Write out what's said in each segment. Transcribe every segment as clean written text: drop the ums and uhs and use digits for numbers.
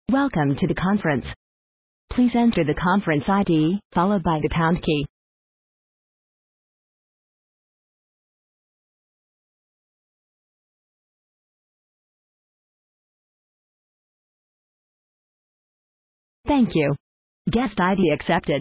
Welcome to the conference. Please enter the conference ID, followed by the pound key. Thank you. Guest ID accepted.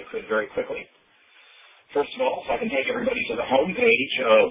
could very quickly. First of all, if I can take everybody to the homepage of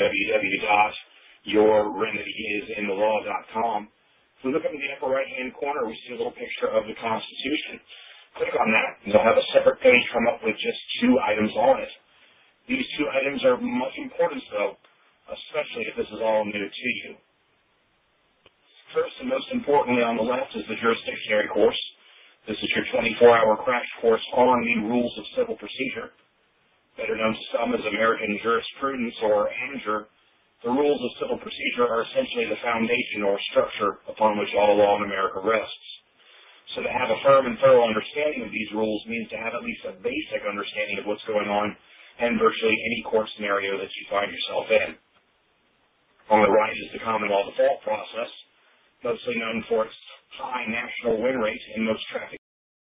www.yourremedyisinthe.law.com. If we look up in the upper right-hand corner, we see a little picture of the Constitution. Click on that, and you'll have a separate page come up with just 2 items on it. These 2 items are much important, though, especially if this is all new to you. First and most importantly on the left is the jurisdictionary course. This is your 24-hour crash course on the rules of civil procedure. Better known to some as American jurisprudence or AMJUR, the rules of civil procedure are essentially the foundation or structure upon which all law in America rests. So to have a firm and thorough understanding of these rules means to have at least a basic understanding of what's going on in virtually any court scenario that you find yourself in. On the right is the common law default process, mostly known for its high national win rate in most traffic.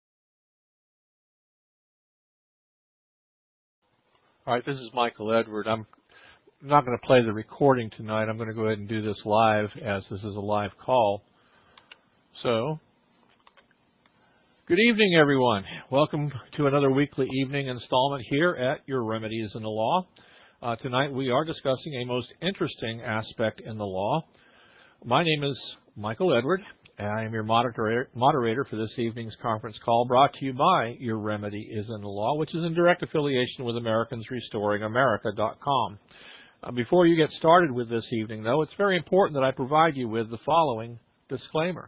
All right, this is Michael Edward. I'm not going to play the recording tonight. I'm going to go ahead and do this live as this is a live call. So, good evening, everyone. Welcome to another weekly evening installment here at Your Remedy is in the Law. Tonight we are discussing a most interesting aspect in the law. My name is Michael Edward, and I am your moderator for this evening's conference call brought to you by Your Remedy is in the Law, which is in direct affiliation with AmericansRestoringAmerica.com. Before you get started with this evening, though, it's very important that I provide you with the following disclaimer.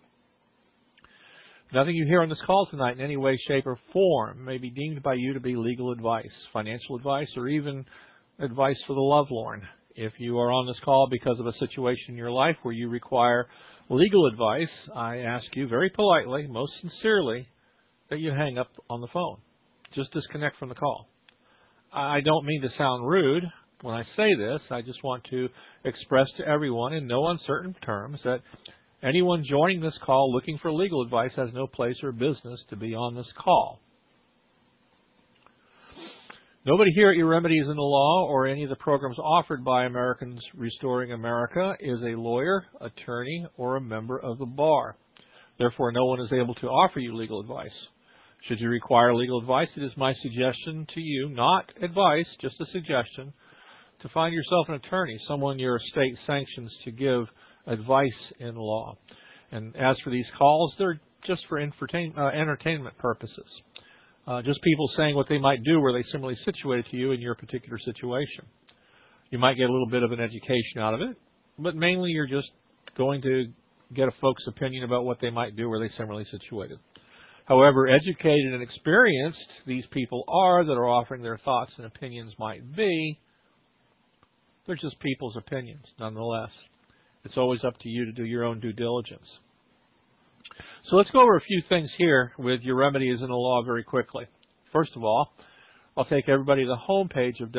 Nothing you hear on this call tonight in any way, shape, or form may be deemed by you to be legal advice, financial advice, or even advice for the lovelorn. If you are on this call because of a situation in your life where you require legal advice, I ask you very politely, most sincerely, that you hang up on the phone. Just disconnect from the call. I don't mean to sound rude when I say this. I just want to express to everyone in no uncertain terms that anyone joining this call looking for legal advice has no place or business to be on this call. Nobody here at Your Remedy is in the Law or any of the programs offered by Americans Restoring America is a lawyer, attorney, or a member of the bar. Therefore, no one is able to offer you legal advice. Should you require legal advice, it is my suggestion to you, not advice, just a suggestion, to find yourself an attorney, someone your state sanctions to give advice in law. And as for these calls, they're just for entertainment purposes. Just people saying what they might do where they similarly situated to you in your particular situation. You might get a little bit of an education out of it, but mainly you're just going to get a folks' opinion about what they might do where they similarly situated. However educated and experienced these people are that are offering their thoughts and opinions might be, they're just people's opinions nonetheless. It's always up to you to do your own due diligence. So let's go over a few things here with Your Remedy is in the Law very quickly. First of all, I'll take everybody to the homepage of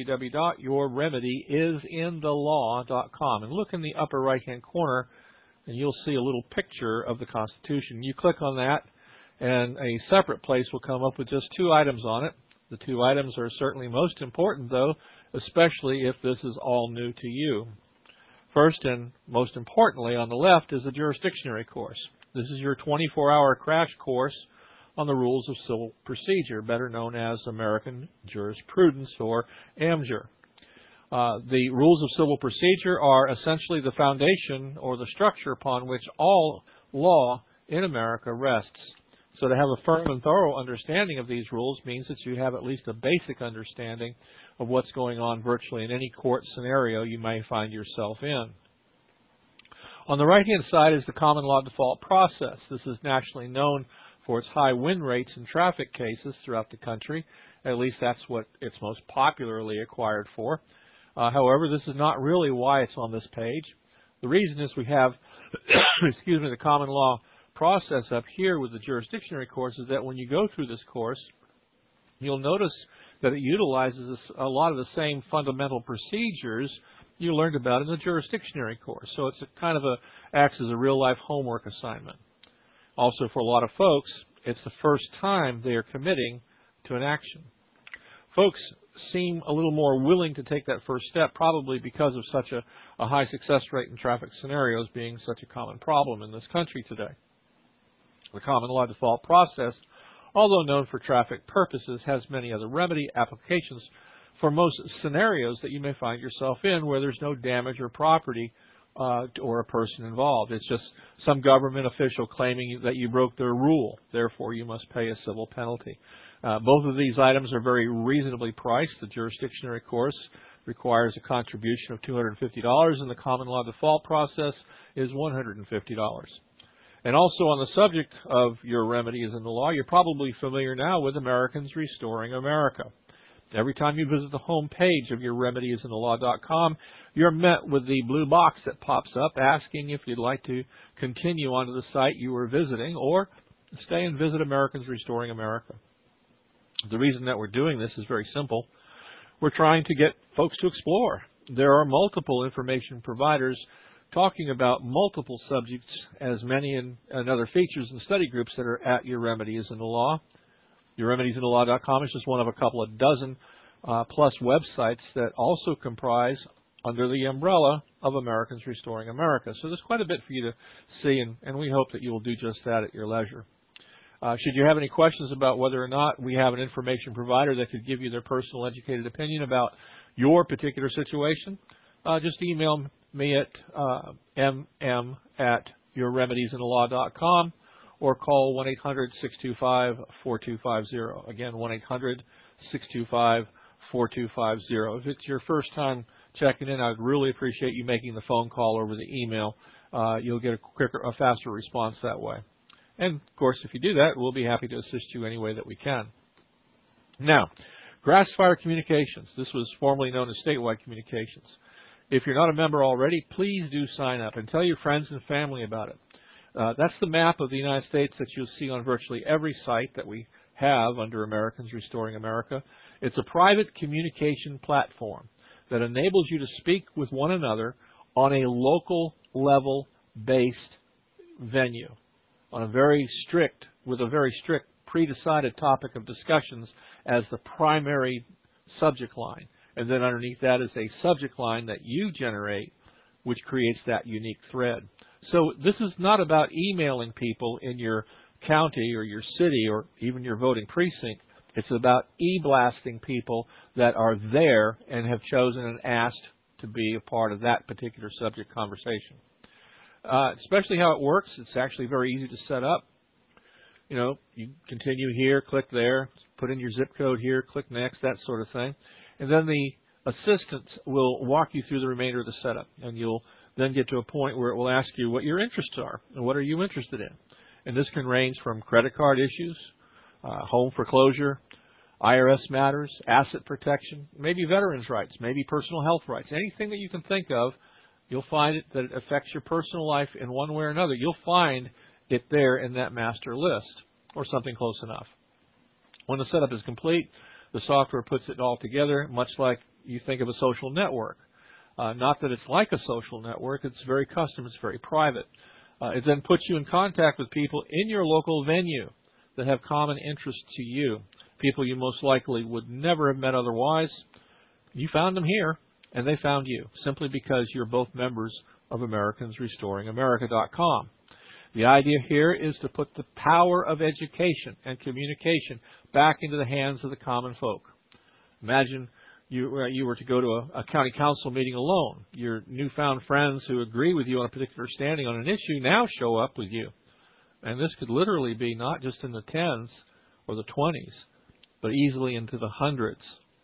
www.yourremedyisinthe.law.com and look in the upper right-hand corner and you'll see a little picture of the Constitution. You click on that and a separate place will come up with just 2 items on it. The 2 items are certainly most important, though, especially if this is all new to you. First and most importantly on the left is the jurisdictionary course. This is your 24-hour crash course on the rules of civil procedure, better known as American jurisprudence or AMJUR. The rules of civil procedure are essentially the foundation or the structure upon which all law in America rests. So to have a firm and thorough understanding of these rules means that you have at least a basic understanding of what's going on virtually in any court scenario you may find yourself in. On the right-hand side is the common law default process. This is nationally known for its high win rates in traffic cases throughout the country. At least that's what it's most popularly acquired for. However, this is not really why it's on this page. The reason is we have the common law process up here with the jurisdictionary course is that when you go through this course, you'll notice that it utilizes a lot of the same fundamental procedures you learned about in the jurisdictionary course. So it's acts as a real-life homework assignment. Also, for a lot of folks, it's the first time they are committing to an action. Folks seem a little more willing to take that first step, probably because of such a high success rate in traffic scenarios being such a common problem in this country today. The common law default process although known for traffic purposes, has many other remedy applications for most scenarios that you may find yourself in where there's no damage or property or a person involved. It's just some government official claiming that you broke their rule. Therefore, you must pay a civil penalty. Both of these items are very reasonably priced. The jurisdictionary course requires a contribution of $250, and the common law default process is $150. And also on the subject of your remedies in the law, you're probably familiar now with Americans Restoring America. Every time you visit the home page of your remediesinthelaw.com, you're met with the blue box that pops up asking if you'd like to continue onto the site you were visiting or stay and visit Americans Restoring America. The reason that we're doing this is very simple. We're trying to get folks to explore. There are multiple information providers talking about multiple subjects, as many and other features and study groups that are at Your Remedies in the Law. YourRemediesInTheLaw.com is just one of a couple of dozen plus websites that also comprise under the umbrella of Americans Restoring America. So there's quite a bit for you to see, and we hope that you will do just that at your leisure. Should you have any questions about whether or not we have an information provider that could give you their personal educated opinion about your particular situation, just email me at mm@yourremediesinthelaw.com or call 1-800-625-4250. Again, 1-800-625-4250. If it's your first time checking in, I'd really appreciate you making the phone call over the email. You'll get a faster response that way. And, of course, if you do that, we'll be happy to assist you any way that we can. Now, Grassfire Communications. This was formerly known as Statewide Communications. If you're not a member already, please do sign up and tell your friends and family about it. That's the map of the United States that you'll see on virtually every site that we have under Americans Restoring America. It's a private communication platform that enables you to speak with one another on a local level based venue with a very strict pre-decided topic of discussions as the primary subject line. And then underneath that is a subject line that you generate, which creates that unique thread. So this is not about emailing people in your county or your city or even your voting precinct. It's about e-blasting people that are there and have chosen and asked to be a part of that particular subject conversation. Especially how it works, it's actually very easy to set up. You know, you continue here, click there, put in your zip code here, click next, that sort of thing. And then the assistant will walk you through the remainder of the setup. And you'll then get to a point where it will ask you what your interests are and what are you interested in. And this can range from credit card issues, home foreclosure, IRS matters, asset protection, maybe veterans' rights, maybe personal health rights. Anything that you can think of, you'll find it that it affects your personal life in one way or another. You'll find it there in that master list or something close enough. When the setup is complete, the software puts it all together, much like you think of a social network. Not that it's like a social network. It's very custom. It's very private. It then puts you in contact with people in your local venue that have common interests to you, people you most likely would never have met otherwise. You found them here, and they found you, simply because you're both members of AmericansRestoringAmerica.com. The idea here is to put the power of education and communication back into the hands of the common folk. Imagine you were to go to a county council meeting alone. Your newfound friends who agree with you on a particular standing on an issue now show up with you. And this could literally be not just in the tens or the 20s, but easily into the hundreds.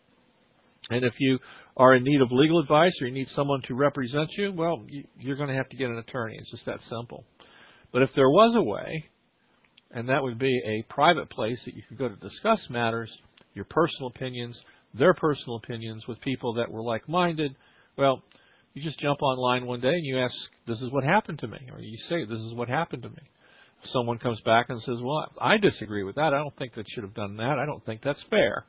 And if you are in need of legal advice or you need someone to represent you, well, you're going to have to get an attorney. It's just that simple. But if there was a way, and that would be a private place that you could go to discuss matters, your personal opinions, their personal opinions with people that were like-minded, well, you just jump online one day and you ask, this is what happened to me, or you say, this is what happened to me. If someone comes back and says, well, I disagree with that. I don't think that should have done that. I don't think that's fair.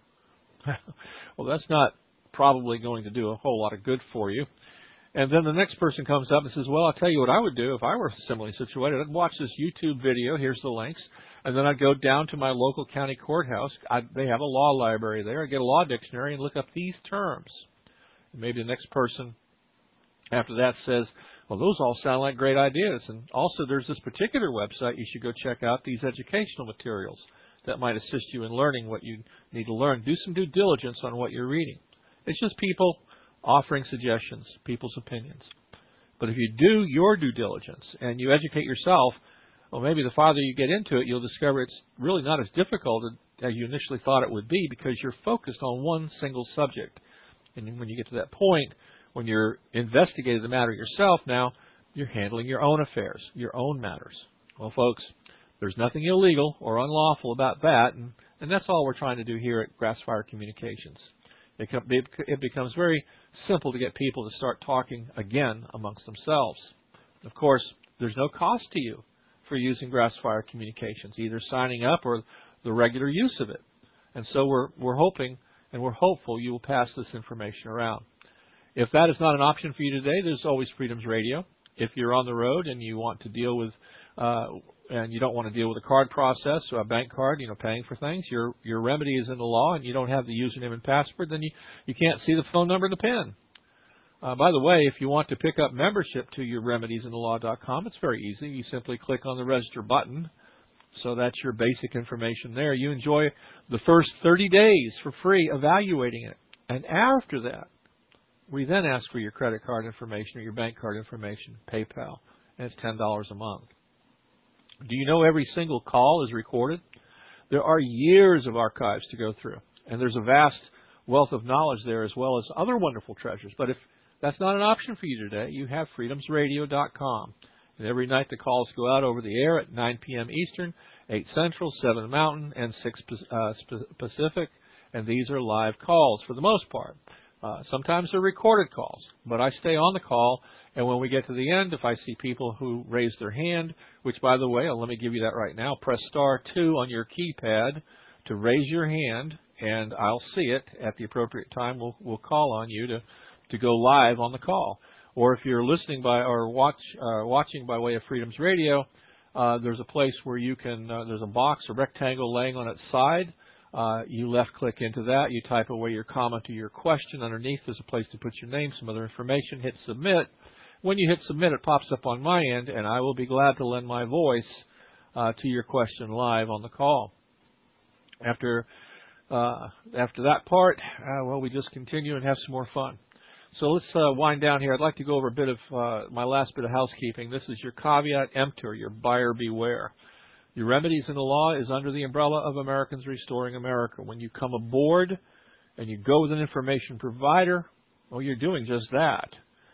Well, that's not probably going to do a whole lot of good for you. And then the next person comes up and says, well, I'll tell you what I would do if I were similarly situated. I'd watch this YouTube video. Here's the links. And then I'd go down to my local county courthouse. They have a law library there. I'd get a law dictionary and look up these terms. And maybe the next person after that says, well, those all sound like great ideas. And also there's this particular website you should go check out, these educational materials. that might assist you in learning what you need to learn. Do some due diligence on what you're reading. It's just people offering suggestions, people's opinions. But if you do your due diligence and you educate yourself, well, maybe the farther you get into it, you'll discover it's really not as difficult as you initially thought it would be, because you're focused on one single subject. And when you get to that point, when you're investigating the matter yourself, now you're handling your own affairs, your own matters. Well, folks, there's nothing illegal or unlawful about that, and that's all we're trying to do here at Grassfire Communications. It becomes very simple to get people to start talking again amongst themselves. Of course, there's no cost to you for using Grassfire Communications, either signing up or the regular use of it. And so we're hoping and we're hopeful you will pass this information around. If that is not an option for you today, there's always Freedoms Radio. If you're on the road and you want to deal with and you don't want to deal with a card process or a bank card, paying for things, your remedy is in the law and you don't have the username and password, then you can't see the phone number and the PIN. By the way, if you want to pick up membership to your remediesinthelaw.com, it's very easy. You simply click on the register button. So that's your basic information there. You enjoy the first 30 days for free evaluating it. And after that, we then ask for your credit card information or your bank card information, PayPal, and it's $10 a month. Do you know every single call is recorded? There are years of archives to go through, and there's a vast wealth of knowledge there as well as other wonderful treasures. But if that's not an option for you today, you have freedomsradio.com. And every night the calls go out over the air at 9 p.m. Eastern, 8 Central, 7 Mountain, and 6 Pacific. And these are live calls for the most part. Sometimes they're recorded calls, but I stay on the call. And when we get to the end, if I see people who raise their hand, which, by the way, let me give you that right now, press *2 on your keypad to raise your hand, and I'll see it at the appropriate time. We'll call on you to go live on the call. Or if you're listening by or watching by way of Freedoms Radio, there's a place where you can, there's a box, a rectangle laying on its side. You left-click into that. You type away your comment or your question. Underneath, there's a place to put your name, some other information. Hit submit. When you hit submit, it pops up on my end, and I will be glad to lend my voice to your question live on the call. After that part, we just continue and have some more fun. So let's wind down here. I'd like to go over a bit of my last bit of housekeeping. This is your caveat emptor, your buyer beware. Your Remedies in the Law is under the umbrella of Americans Restoring America. When you come aboard and you go with an information provider, well, you're doing just that.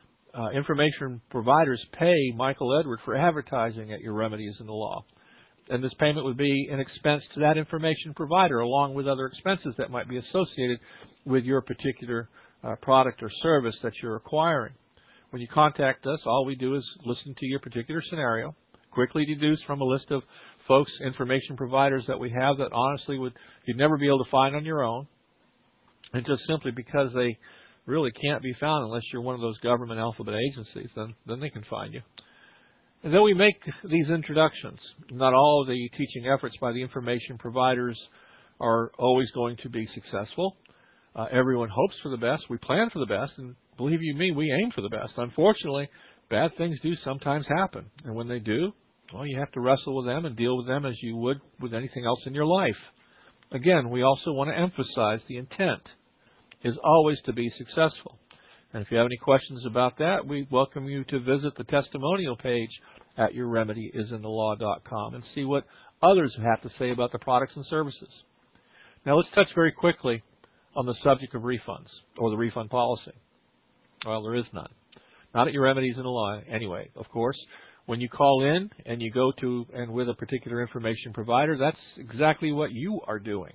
Information providers pay Michael Edward for advertising at your Remedies in the Law. And this payment would be an expense to that information provider, along with other expenses that might be associated with your particular product or service that you're acquiring. When you contact us, all we do is listen to your particular scenario, quickly deduce from a list of folks, information providers that we have that honestly you'd never be able to find on your own, and just simply because they really can't be found unless you're one of those government alphabet agencies, then they can find you. And then we make these introductions. Not all of the teaching efforts by the information providers are always going to be successful. Everyone hopes for the best. We plan for the best, and believe you me, we aim for the best. Unfortunately, bad things do sometimes happen, and when they do, well, you have to wrestle with them and deal with them as you would with anything else in your life. Again, we also want to emphasize the intent is always to be successful. And if you have any questions about that, we welcome you to visit the testimonial page at youremedyisinthelaw.com and see what others have to say about the products and services. Now let's touch very quickly on the subject of refunds or the refund policy. Well, there is none. Not at your Remedies in the Law anyway, of course. When you call in and you go to and with a particular information provider, that's exactly what you are doing.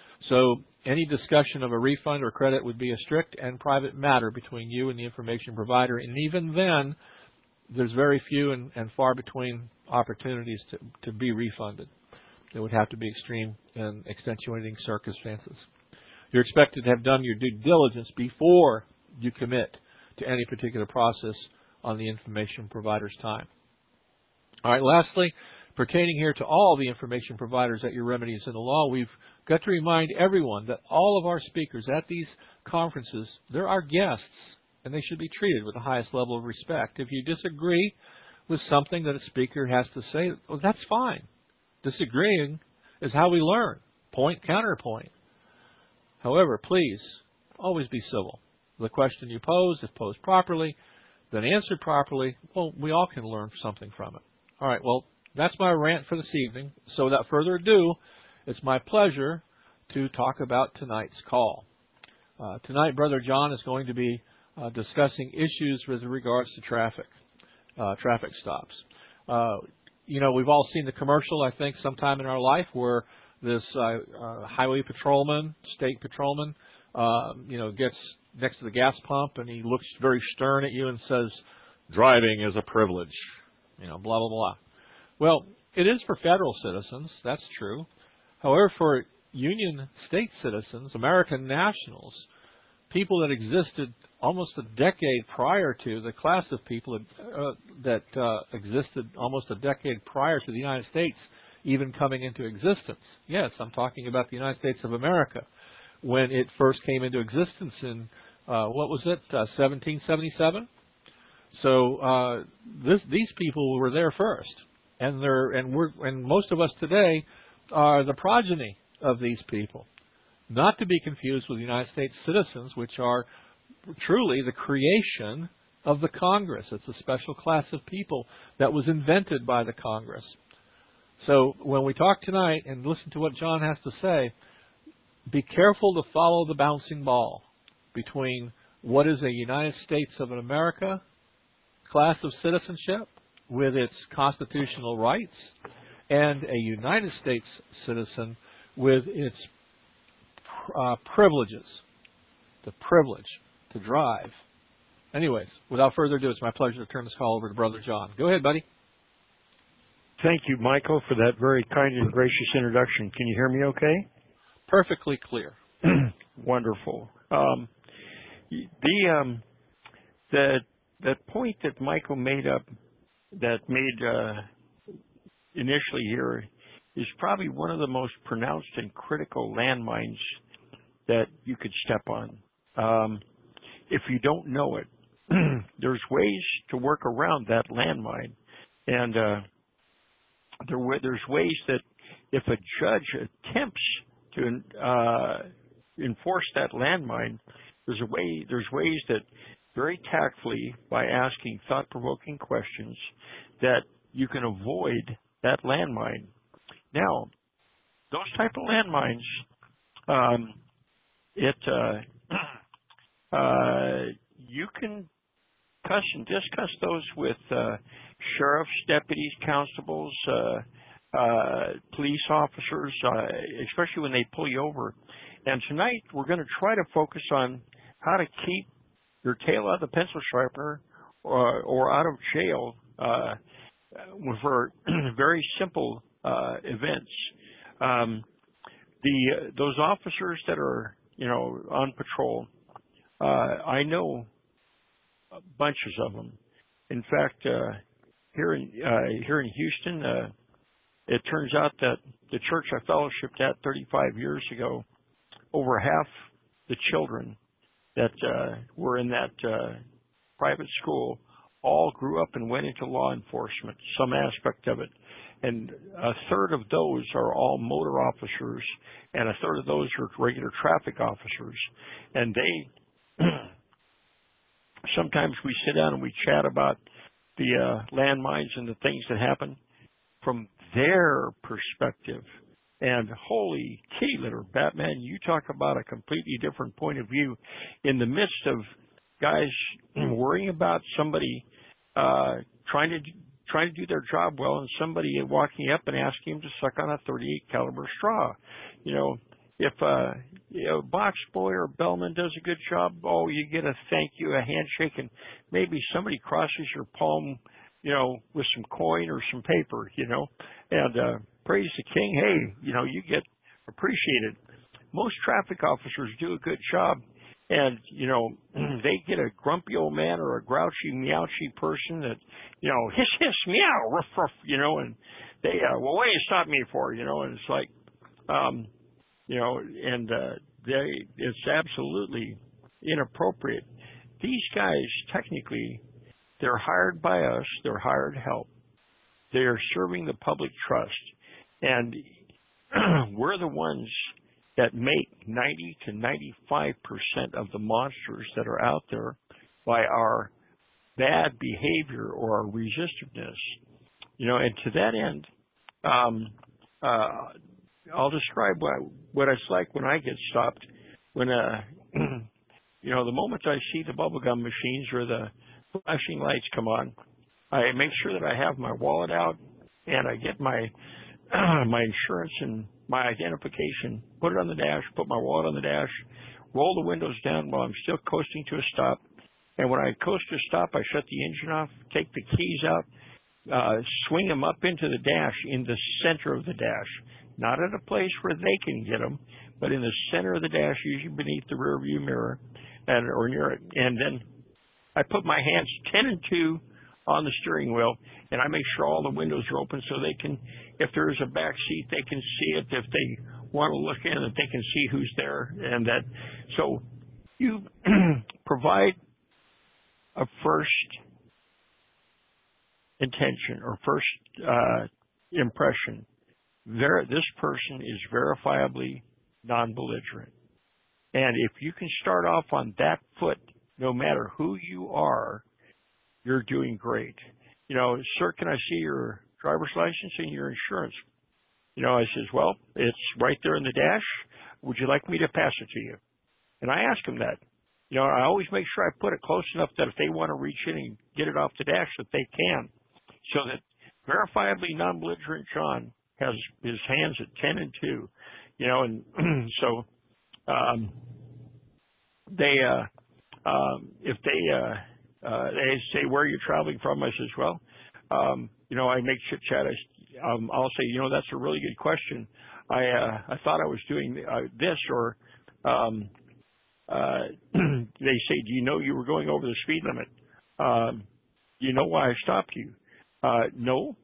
So any discussion of a refund or credit would be a strict and private matter between you and the information provider. And even then, there's very few and far between opportunities to be refunded. It would have to be extreme and extenuating circumstances. You're expected to have done your due diligence before you commit to any particular process on the information provider's time. All right, lastly, pertaining here to all the information providers at your Remedies in the Law, we've got to remind everyone that all of our speakers at these conferences, they're our guests, and they should be treated with the highest level of respect. If you disagree with something that a speaker has to say, well, that's fine. Disagreeing is how we learn. point, counterpoint. However, please always be civil. The question you pose, if posed properly, then answered properly, well, we all can learn something from it. All right, well, that's my rant for this evening. So without further ado, it's my pleasure to talk about tonight's call. Tonight, Brother John is going to be discussing issues with regards to traffic stops. We've all seen the commercial, I think, sometime in our life where this highway patrolman, state patrolman, gets next to the gas pump and he looks very stern at you and says, "Driving is a privilege," blah, blah, blah. Well, it is for federal citizens, that's true. However, for Union State citizens, American nationals, people that existed almost a decade prior to, the class of people that existed almost a decade prior to the United States even coming into existence. Yes, I'm talking about the United States of America when it first came into existence in, 1777? So these people were there first, and most of us today are the progeny of these people. Not to be confused with the United States citizens, which are truly the creation of the Congress. It's a special class of people that was invented by the Congress. So when we talk tonight and listen to what John has to say, be careful to follow the bouncing ball between what is a United States of America class of citizenship with its constitutional rights and a United States citizen with its privileges, the privilege to drive. Anyways, without further ado, it's my pleasure to turn this call over to Brother John. Go ahead, buddy. Thank you, Michael, for that very kind and gracious introduction. Can you hear me okay? Perfectly clear. Wonderful. That point that Michael made initially here is probably one of the most pronounced and critical landmines that you could step on. If you don't know it, there's ways to work around that landmine, and there's ways that if a judge attempts to enforce that landmine, there's ways that very tactfully, by asking thought-provoking questions, that you can avoid that landmine. Now, those type of landmines, you can cuss and discuss those with sheriffs, deputies, constables, police officers, especially when they pull you over. And tonight we're going to try to focus on how to keep your tail out of the pencil sharpener or out of jail for very simple events. Those officers that are on patrol, I know bunches of them. In fact, here in Houston, it turns out that the church I fellowshipped at 35 years ago, over half the children that were in that private school all grew up and went into law enforcement, some aspect of it. And a third of those are all motor officers, and a third of those are regular traffic officers. And they, sometimes we sit down and we chat about the landmines and the things that happen from their perspective. And holy kitty litter, Batman, you talk about a completely different point of view in the midst of guys worrying about somebody trying to do their job well, and somebody walking up and asking him to suck on a .38 caliber straw. If a box boy or bellman does a good job, you get a thank you, a handshake, and maybe somebody crosses your palm, with some coin or some paper, and praise the king. Hey, you get appreciated. Most traffic officers do a good job, and they get a grumpy old man or a grouchy, meowchy person that hiss hiss meow ruff ruff, and they what do you stop me for, and it's like it's absolutely inappropriate. These guys, technically, they're hired by us. They're hired help. They are serving the public trust. And we're the ones that make 90 to 95% of the monsters that are out there by our bad behavior or our resistiveness. And to that end, I'll describe what it's like when I get stopped. When, the moment I see the bubblegum machines or the flashing lights come on, I make sure that I have my wallet out and I get my my insurance and my identification, put it on the dash, put my wallet on the dash, roll the windows down while I'm still coasting to a stop. And when I coast to a stop, I shut the engine off, take the keys out, swing them up into the dash in the center of the dash, not at a place where they can get them, but in the center of the dash, usually beneath the rear view mirror or near it. And then I put my hands 10 and 2 on the steering wheel, and I make sure all the windows are open so they can, if there's a back seat, they can see it. If they want to look in, that they can see who's there, and that. So you provide a first intention or first impression. This person is verifiably non-belligerent, and if you can start off on that foot, no matter who you are, you're doing great. Sir, can I see your driver's license and your insurance? I says, well, it's right there in the dash. Would you like me to pass it to you? And I ask them that. I always make sure I put it close enough that if they want to reach in and get it off the dash, that they can. So that verifiably non-belligerent John has his hands at 10 and 2. And so if they say, where are you traveling from? I says, well, I make chit chat. I'll say, that's a really good question. I thought I was doing this, or they say, do you know you were going over the speed limit? Do you know why I stopped you? No.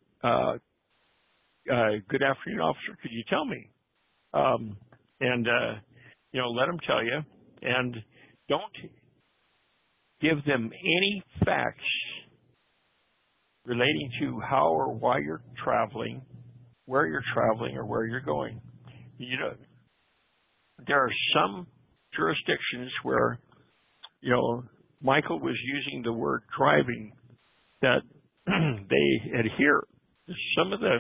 Good afternoon, officer. Could you tell me? Let them tell you, and don't give them any facts relating to how or why you're traveling, where you're traveling, or where you're going. There are some jurisdictions where, Michael was using the word driving that they adhere. Some of the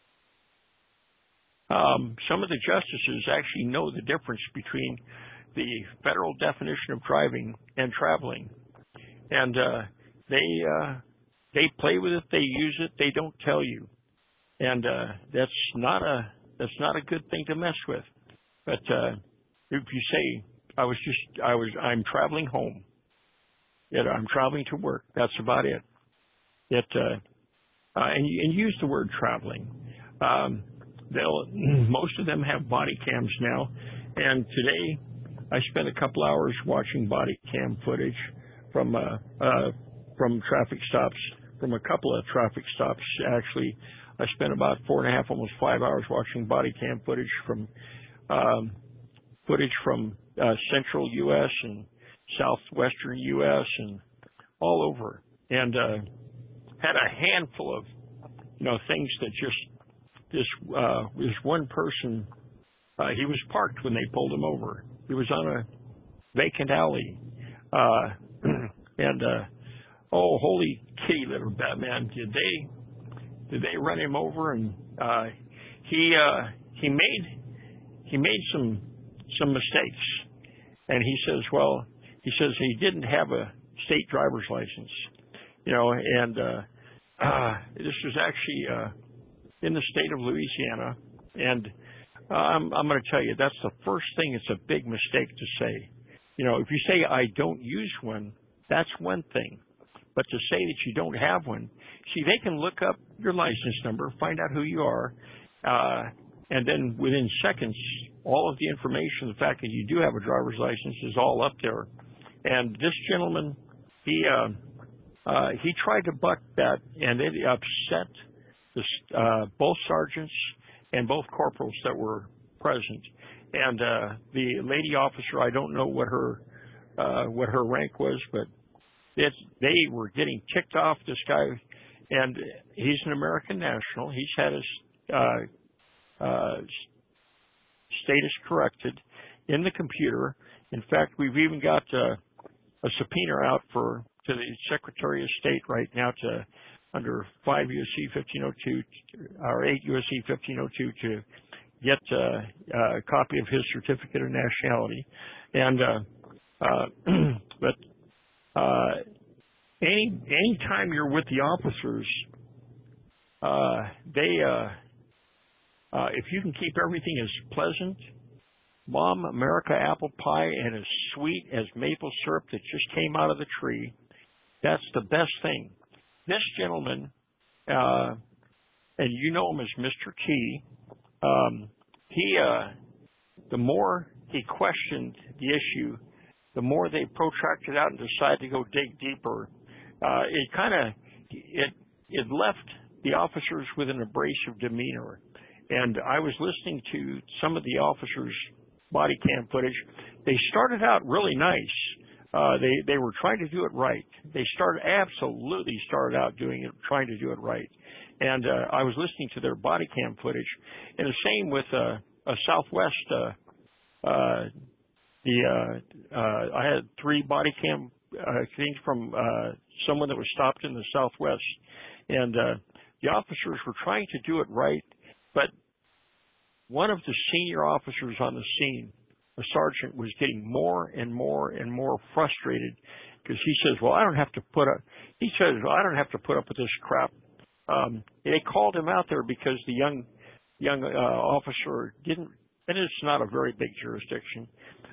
justices actually know the difference between the federal definition of driving and traveling, and they play with it, they use it, they don't tell you, and that's not a good thing to mess with. But if you say I'm traveling home, I'm traveling to work, that's about it. And use the word traveling. Most of them have body cams now, and today I spent a couple hours watching body cam footage from traffic stops, from a couple of traffic stops. Actually, I spent about 4.5, almost 5 hours watching body cam footage from central U.S. and southwestern U.S. and all over, and had a handful of things that just this one person. He was parked when they pulled him over. He was on a vacant alley, and holy kitty litter, Batman! Did they run him over? And he made some mistakes, and he says he didn't have a state driver's license, and this was actually in the state of Louisiana, and I'm going to tell you, that's the first thing. It's a big mistake to say. If you say I don't use one, that's one thing. But to say that you don't have one, see, they can look up your license number, find out who you are, and then within seconds, all of the information, the fact that you do have a driver's license, is all up there. And this gentleman, he tried to buck that, and it upset both sergeants and both corporals that were present. And the lady officer, I don't know what her rank was, but they were getting ticked off this guy, and he's an American national. He's had his status corrected in the computer. In fact, we've even got a subpoena out to the Secretary of State right now to under 5 U.S.C. 1502 or 8 U.S.C. 1502 to get a copy of his certificate of nationality. And but any time you're with the officers, if you can keep everything as pleasant, Mom America apple pie, and as sweet as maple syrup that just came out of the tree, that's the best thing. This gentleman, and you know him as Mr. T, the more he questioned the issue, the more they protracted out and decided to go dig deeper. It left the officers with an abrasive demeanor. And I was listening to some of the officers' body cam footage. They started out really nice. They were trying to do it right. They absolutely started out trying to do it right. And I was listening to their body cam footage. And the same with a Southwest. I had 3 body cam things from someone that was stopped in the Southwest, and the officers were trying to do it right, but one of the senior officers on the scene, a sergeant, was getting more and more and more frustrated because he says, "Well, I don't have to put up." He says, "Well, I don't have to put up with this crap." They called him out there because the young officer didn't, and it's not a very big jurisdiction.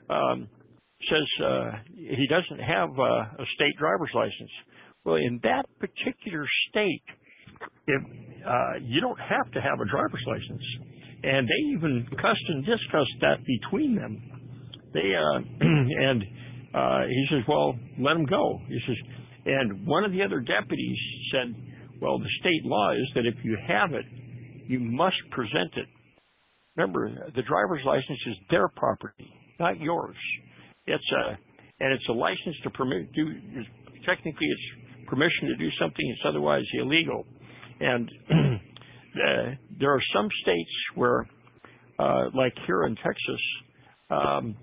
Says he doesn't have a state driver's license. Well, in that particular state, you don't have to have a driver's license, and they even cussed and discussed that between them. And he says, "Well, let him go." He says, and one of the other deputies said, "Well, the state law is that if you have it, you must present it. Remember, the driver's license is their property, not yours. It's a license to technically it's permission to do something that's otherwise illegal." And there are some states where, like here in Texas,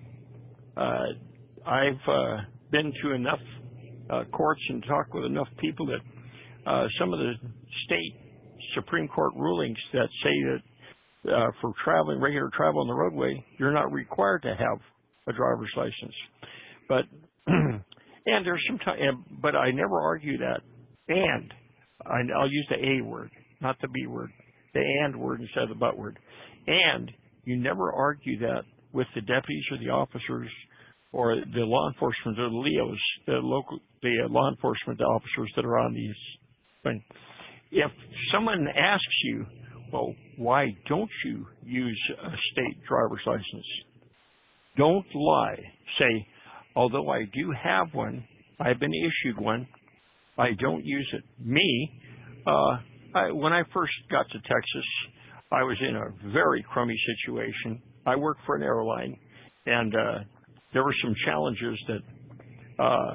I've been to enough courts and talked with enough people that some of the state Supreme Court rulings that say that for regular travel on the roadway, you're not required to have a driver's license. But and there's some time, but I never argue that. And I'll use the A word, not the B word, the and word instead of the but word. And you never argue that with the deputies or the officers or the law enforcement or the LEOs, the law enforcement officers that are on these things. If someone asks you, "Well, why don't you use a state driver's license?" Don't lie. Say, "Although I do have one, I've been issued one, I don't use it." Me, when I first got to Texas, I was in a very crummy situation. I worked for an airline, and there were some challenges that,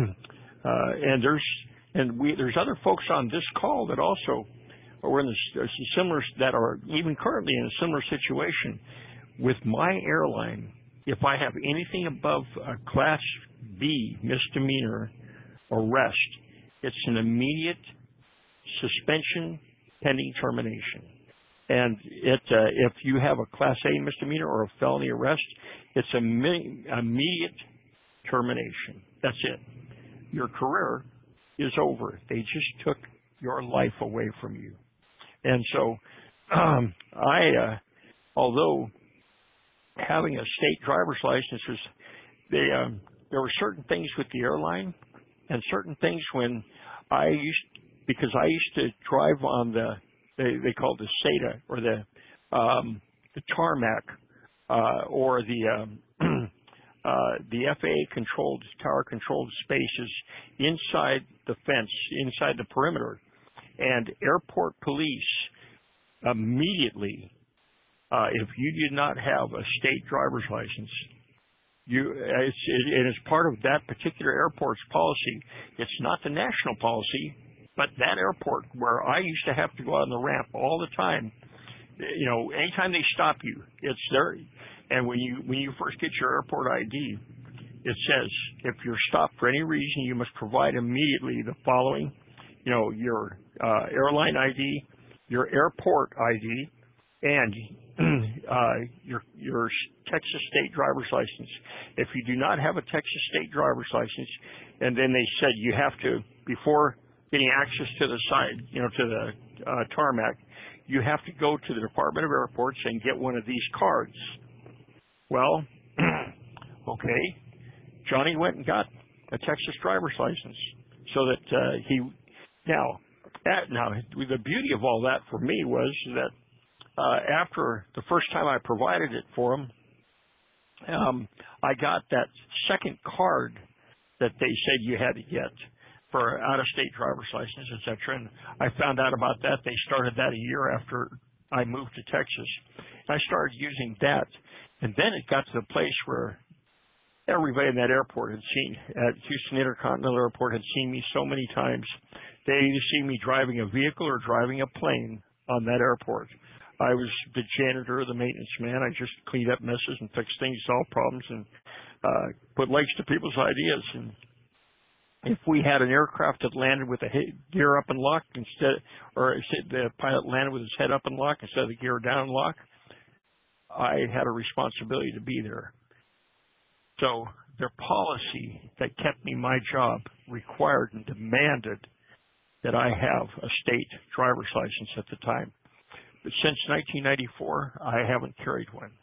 there's other folks on this call that also are in a similar, that are even currently in a similar situation. With my airline, if I have anything above a Class B misdemeanor arrest, it's an immediate suspension pending termination. And if you have a Class A misdemeanor or a felony arrest, it's immediate termination. That's it. Your career is over. They just took your life away from you. And so, although having a state driver's license was, there were certain things with the airline and certain things when because I used to drive on they called the SATA or the tarmac, or the FAA controlled, tower controlled spaces inside the fence, inside the perimeter. And airport police immediately, if you did not have a state driver's license, it's part of that particular airport's policy. It's not the national policy, but that airport where I used to have to go out on the ramp all the time, anytime they stop you, it's there. And when you first get your airport ID, it says if you're stopped for any reason, you must provide immediately the following: your airline ID, your airport ID, and your Texas state driver's license. If you do not have a Texas state driver's license, and then they said you have to, before getting access to the side, to the tarmac, you have to go to the Department of Airports and get one of these cards. Well, okay, Johnny went and got a Texas driver's license so that Now, the beauty of all that for me was that after the first time I provided it for him, I got that second card that they said you had to get for out-of-state driver's license, etc. And I found out about that. They started that a year after I moved to Texas. I started using that, and then it got to the place where everybody in that airport at Houston Intercontinental Airport had seen me so many times. They either see me driving a vehicle or driving a plane on that airport. I was the janitor, the maintenance man. I just cleaned up messes and fixed things, solved problems, and put legs to people's ideas. And if we had an aircraft that landed with the gear up and lock or the pilot landed with his head up and lock instead of the gear down and lock, I had a responsibility to be there. So their policy that kept me my job required and demanded that I have a state driver's license at the time. But since 1994, I haven't carried one.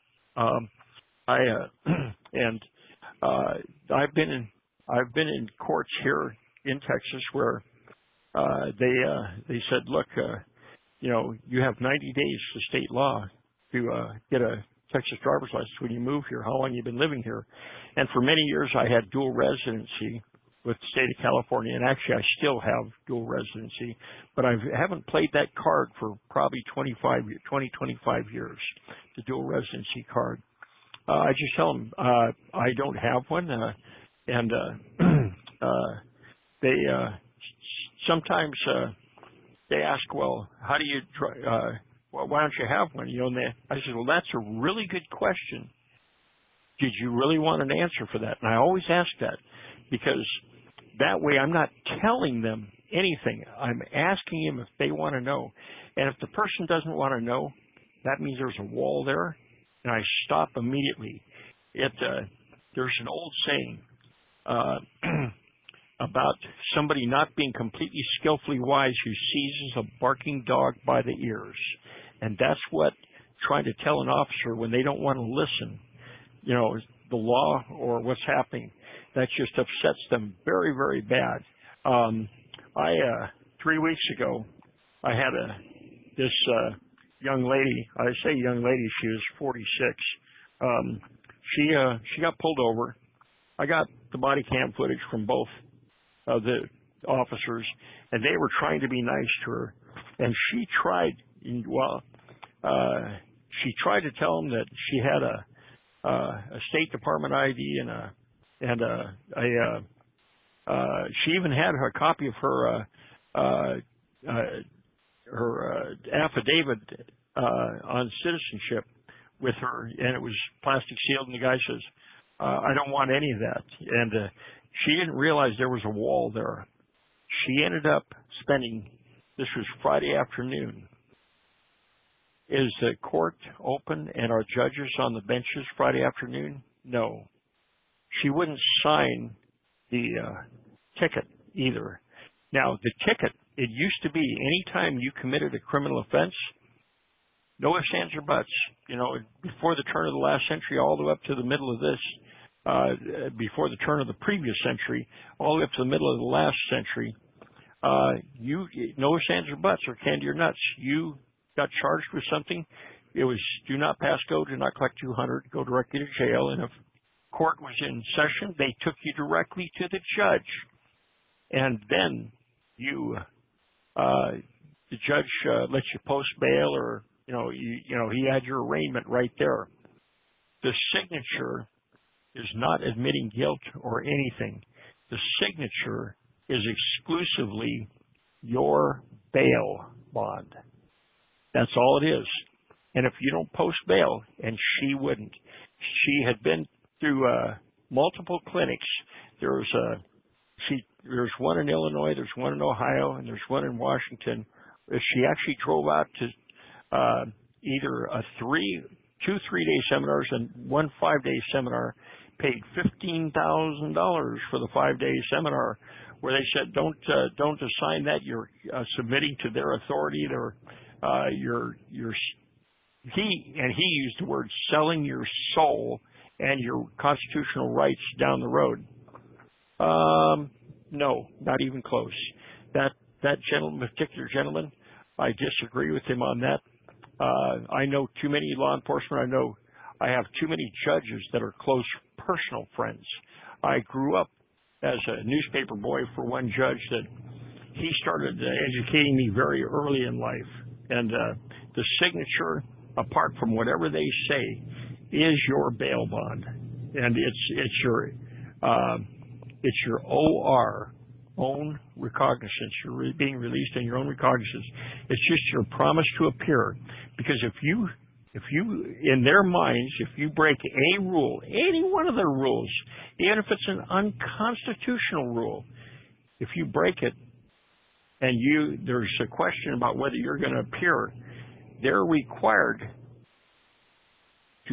I've been in courts here in Texas where they said, look, you have 90 days to state law to get a Texas driver's license when you move here. How long you been living here? And for many years, I had dual residency with the state of California, and actually I still have dual residency, but I haven't played that card for probably 25 years, the dual residency card. I just tell them I don't have one, they sometimes they ask, well, how do you well, why don't you have one? And I said, well, that's a really good question. Did you really want an answer for that? And I always ask that because that way I'm not telling them anything. I'm asking them if they want to know. And if the person doesn't want to know, that means there's a wall there, and I stop immediately. There's an old saying about somebody not being completely skillfully wise who seizes a barking dog by the ears. And that's what trying to tell an officer when they don't want to listen, the law or what's happening, that just upsets them very, very bad. 3 weeks ago, I had this young lady. I say young lady, she was 46. She got pulled over. I got the body cam footage from both of the officers, and they were trying to be nice to her. And she tried to tell them that she had a State Department ID and she even had a copy of her affidavit on citizenship with her, and it was plastic sealed. And the guy says, "I don't want any of that." And she didn't realize there was a wall there. She ended up spending. This was Friday afternoon. Is the court open and are judges on the benches Friday afternoon? No. She wouldn't sign the ticket either. Now, the ticket, it used to be any time you committed a criminal offense, no ifs, ands, or buts. Before the turn of the last century, all the way up to the middle of this, before the turn of the previous century, all the way up to the middle of the last century, no ifs, ands, or buts, or candy or nuts. You got charged with something. It was do not pass go, do not collect 200, go directly to jail. And if court was in session, they took you directly to the judge. And then the judge lets you post bail, or he had your arraignment right there. The signature is not admitting guilt or anything. The signature is exclusively your bail bond. That's all it is. And if you don't post bail, and she wouldn't, She had been through multiple clinics. There's one in Illinois, there's one in Ohio, and there's one in Washington. She actually drove out to either two 3-day seminars and one 5-day seminar, paid $15,000 for the 5-day seminar, where they said, don't assign that. You're submitting to their authority. He used the word selling your soul and your constitutional rights down the road. No, not even close. That particular gentleman, I disagree with him on that. I know too many law enforcement. I know I have too many judges that are close personal friends. I grew up as a newspaper boy for one judge that he started educating me very early in life. And the signature, apart from whatever they say, is your bail bond, and it's your OR, own recognizance. You're being released in your own recognizance. It's just your promise to appear. Because if you, in their minds, if you break a rule, any one of their rules, even if it's an unconstitutional rule, if you break it, and there's a question about whether you're going to appear, they're required to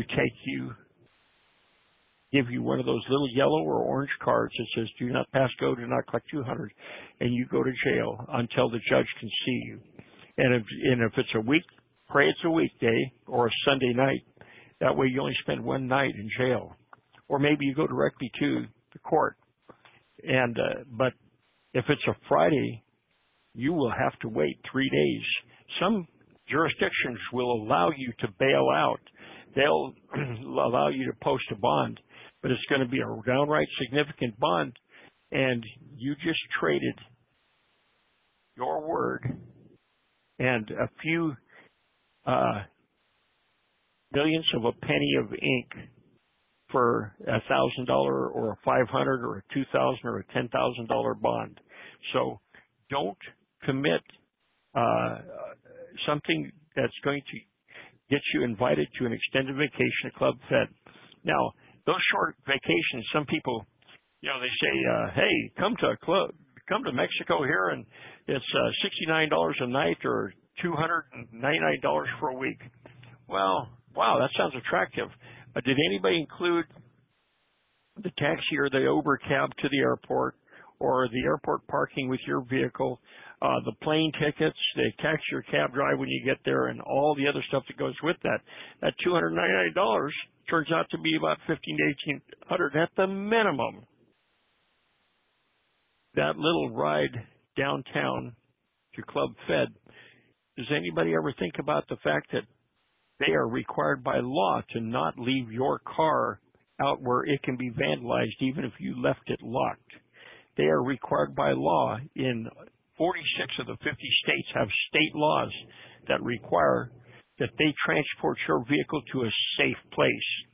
give you one of those little yellow or orange cards that says, do not pass go, do not collect 200, and you go to jail until the judge can see you. And if it's a week, pray it's a weekday or a Sunday night. That way you only spend one night in jail. Or maybe you go directly to the court. And but if it's a Friday, you will have to wait 3 days. Some jurisdictions will allow you to bail out. They'll allow you to post a bond, but it's going to be a downright significant bond, and you just traded your word and a few millionths of a penny of ink for $1,000 or a $500 or a $2,000 or a $10,000 bond. So don't commit something that's going to get you invited to an extended vacation at Club Fed. Now, those short vacations, some people, they say, hey, come to Mexico here, and it's $69 a night or $299 for a week. Well, wow, that sounds attractive. Did anybody include the taxi or the Uber cab to the airport, or the airport parking with your vehicle, the plane tickets, the taxi or cab drive when you get there, and all the other stuff that goes with that? That $299 turns out to be about $1,500 to $1,800 at the minimum. That little ride downtown to Club Fed, does anybody ever think about the fact that they are required by law to not leave your car out where it can be vandalized even if you left it locked? They are required by law. In 46 of the 50 states have state laws that require that they transport your vehicle to a safe place.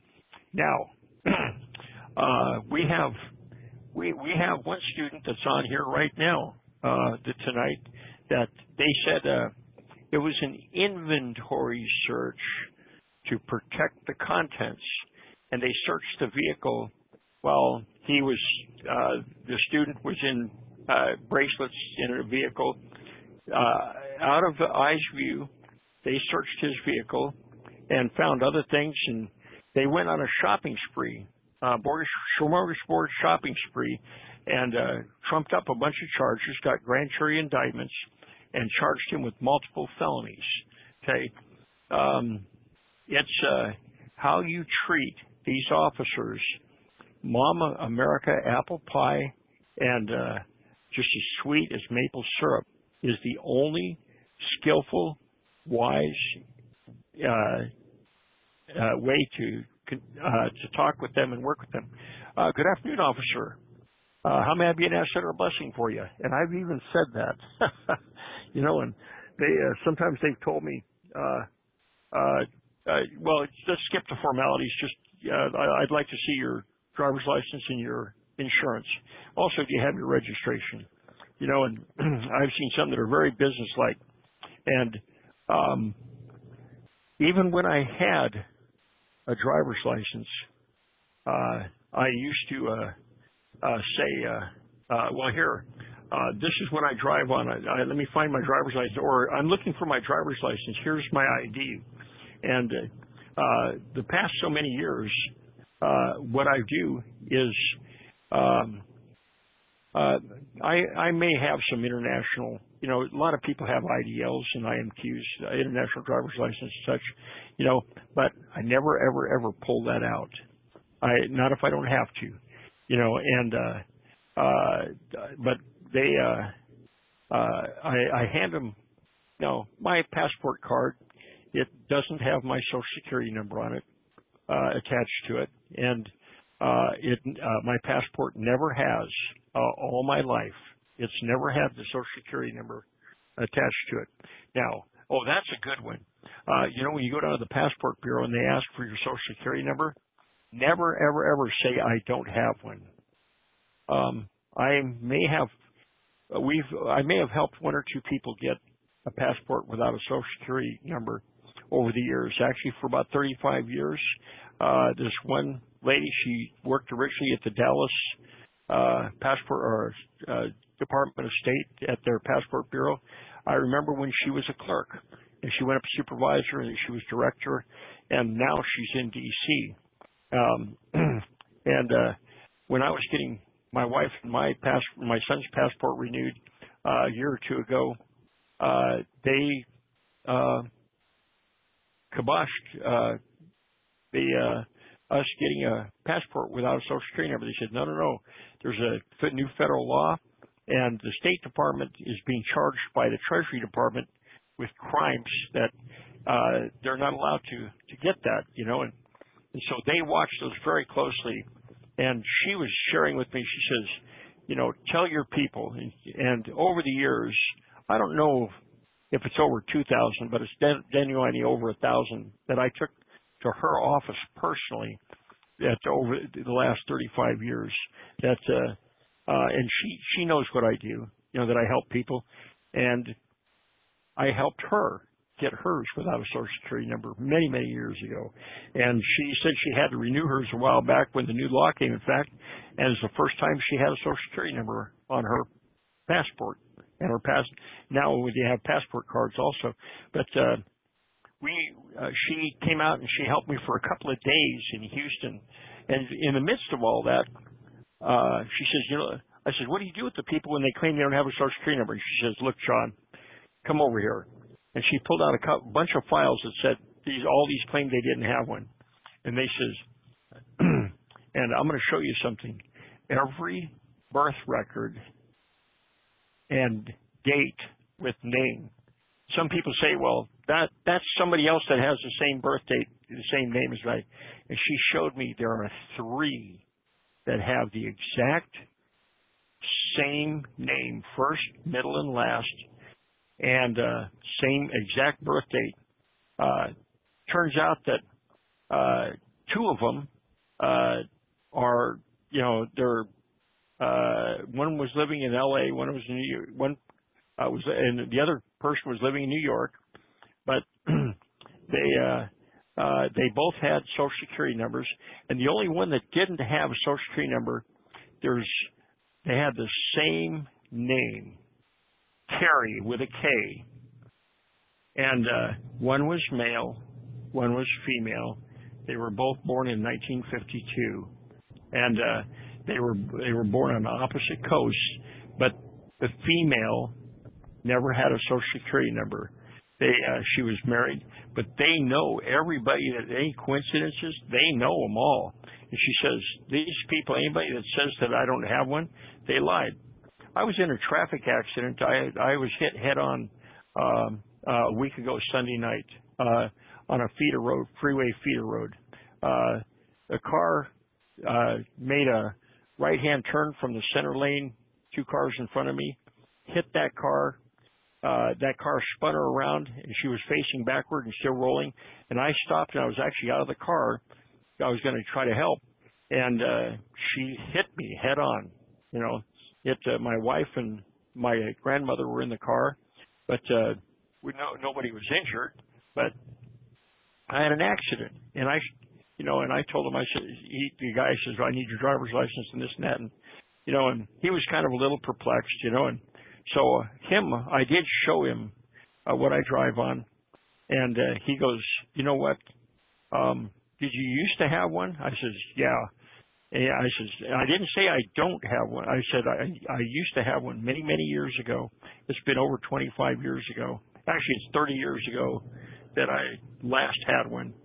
Now, we have one student that's on here right now tonight that they said it was an inventory search to protect the contents, and they searched the vehicle while he was the student was in bracelets in a vehicle. Out of the eye's view, they searched his vehicle and found other things, and they went on a shopping spree, smorgasbord shopping spree, and trumped up a bunch of charges, got grand jury indictments, and charged him with multiple felonies. Okay, it's how you treat these officers. Mama America apple pie and just as sweet as maple syrup is the only skillful, wise way to talk with them and work with them. Good afternoon, officer. How may I be an asset or a blessing for you? And I've even said that. And they sometimes they've told me, well, just skip the formalities. Just I'd like to see your driver's license and your insurance. Also, do you have your registration? And I've seen some that are very businesslike. And even when I had a driver's license, I used to say, well, here, this is what I drive on. Let me find my driver's license, or I'm looking for my driver's license. Here's my ID. And the past so many years, what I do is I may have some international, a lot of people have IDLs and IMQs, international driver's license and such, but I never, ever, ever pull that out. Not if I don't have to, but they, I hand them, my passport card. It doesn't have my Social Security number on it, attached to it. And, my passport never has, all my life. It's never had the Social Security number attached to it. Now, that's a good one. When you go down to the Passport Bureau and they ask for your Social Security number, never, ever, ever say, I don't have one. I may have helped one or two people get a passport without a Social Security number over the years. Actually, for about 35 years, this one lady, she worked originally at the Dallas Passport or Department of State at their Passport Bureau. I remember when she was a clerk, and she went up supervisor, and she was director, and now she's in D.C. And when I was getting my wife and my son's passport renewed a year or two ago, they kiboshed us getting a passport without a Social Security number. They said, no. There's a new federal law, and the State Department is being charged by the Treasury Department with crimes that they're not allowed to get that, And so they watched those very closely. And she was sharing with me, she says, tell your people. And over the years, I don't know if it's over 2,000, but it's genuinely over 1,000 that I took to her office personally. That's over the last 35 years. And she knows what I do, that I help people. And I helped her get hers without a Social Security number many, many years ago. And she said she had to renew hers a while back when the new law came in fact, and it's the first time she had a Social Security number on her passport. And now they have passport cards also. But she came out and she helped me for a couple of days in Houston. And in the midst of all that, she says, I said, what do you do with the people when they claim they don't have a Social Security number? And she says, look, Sean, come over here. And she pulled out a bunch of files that said all these claimed they didn't have one. And they says, and I'm going to show you something. Every birth record and date with name. Some people say, well, that's somebody else that has the same birth date, the same name as me. And she showed me there are 3 that have the exact same name, first, middle, and last, and same exact birth date. Turns out that 2 of them are, they're one was living in L.A., one was in New York, and the other person was living in New York, but they both had Social Security numbers, and the only one that didn't have a Social Security number, they had the same name, Terry with a K, and one was male, one was female. They were both born in 1952, and they were born on opposite coasts, but the female never had a Social Security number. She was married, but they know everybody that any coincidences, they know them all. And she says, these people, anybody that says that I don't have one, they lied. I was in a traffic accident. I was hit head on a week ago Sunday night on a feeder road, freeway feeder road. A car made a right-hand turn from the center lane, 2 cars in front of me, hit that car. That car spun her around, and she was facing backward and still rolling. And I stopped, and I was actually out of the car. I was going to try to help, and she hit me head on. My wife and my grandmother were in the car, but nobody was injured. But I had an accident, and And I told him, I said, the guy says, I need your driver's license and this and that. And, and he was kind of a little perplexed, and so I did show him what I drive on. And he goes, you know what? Did you used to have one? I says, yeah. And I says, I didn't say I don't have one. I said, I used to have one many, many years ago. It's been over 25 years ago. Actually, it's 30 years ago that I last had one.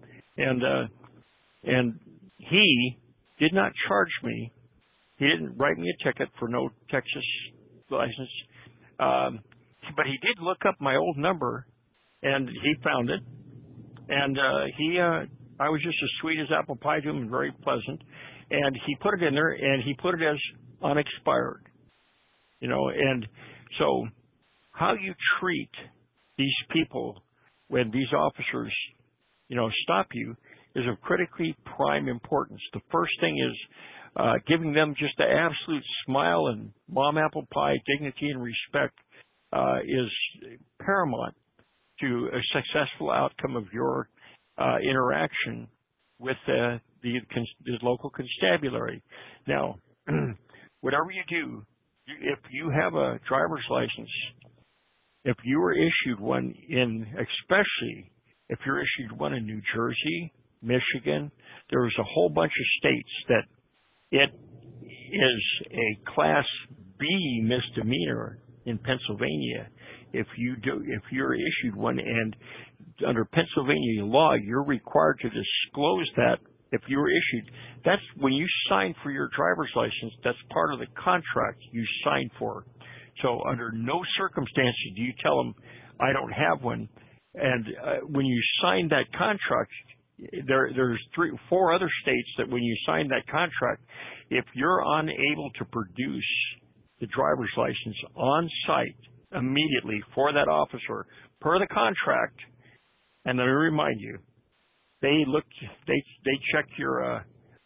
And he did not charge me. He didn't write me a ticket for no Texas license. But he did look up my old number, and he found it. And I was just as sweet as apple pie to him and very pleasant. And he put it in there, and he put it as unexpired. And so how you treat these people when these officers, stop you is of critically prime importance. The first thing is giving them just the absolute smile and mom apple pie dignity and respect is paramount to a successful outcome of your interaction with the local constabulary. Now, whatever you do, if you have a driver's license, if you were issued one especially if you're issued one in New Jersey, Michigan, there's a whole bunch of states that it is a Class B misdemeanor in Pennsylvania. If you're issued one, and under Pennsylvania law, you're required to disclose that. If you were issued, that's when you sign for your driver's license. That's part of the contract you sign for. So under no circumstances do you tell them, I don't have one. And when you sign that contract, there's 4 other states that when you sign that contract, if you're unable to produce the driver's license on site immediately for that officer per the contract, and let me remind you, they check your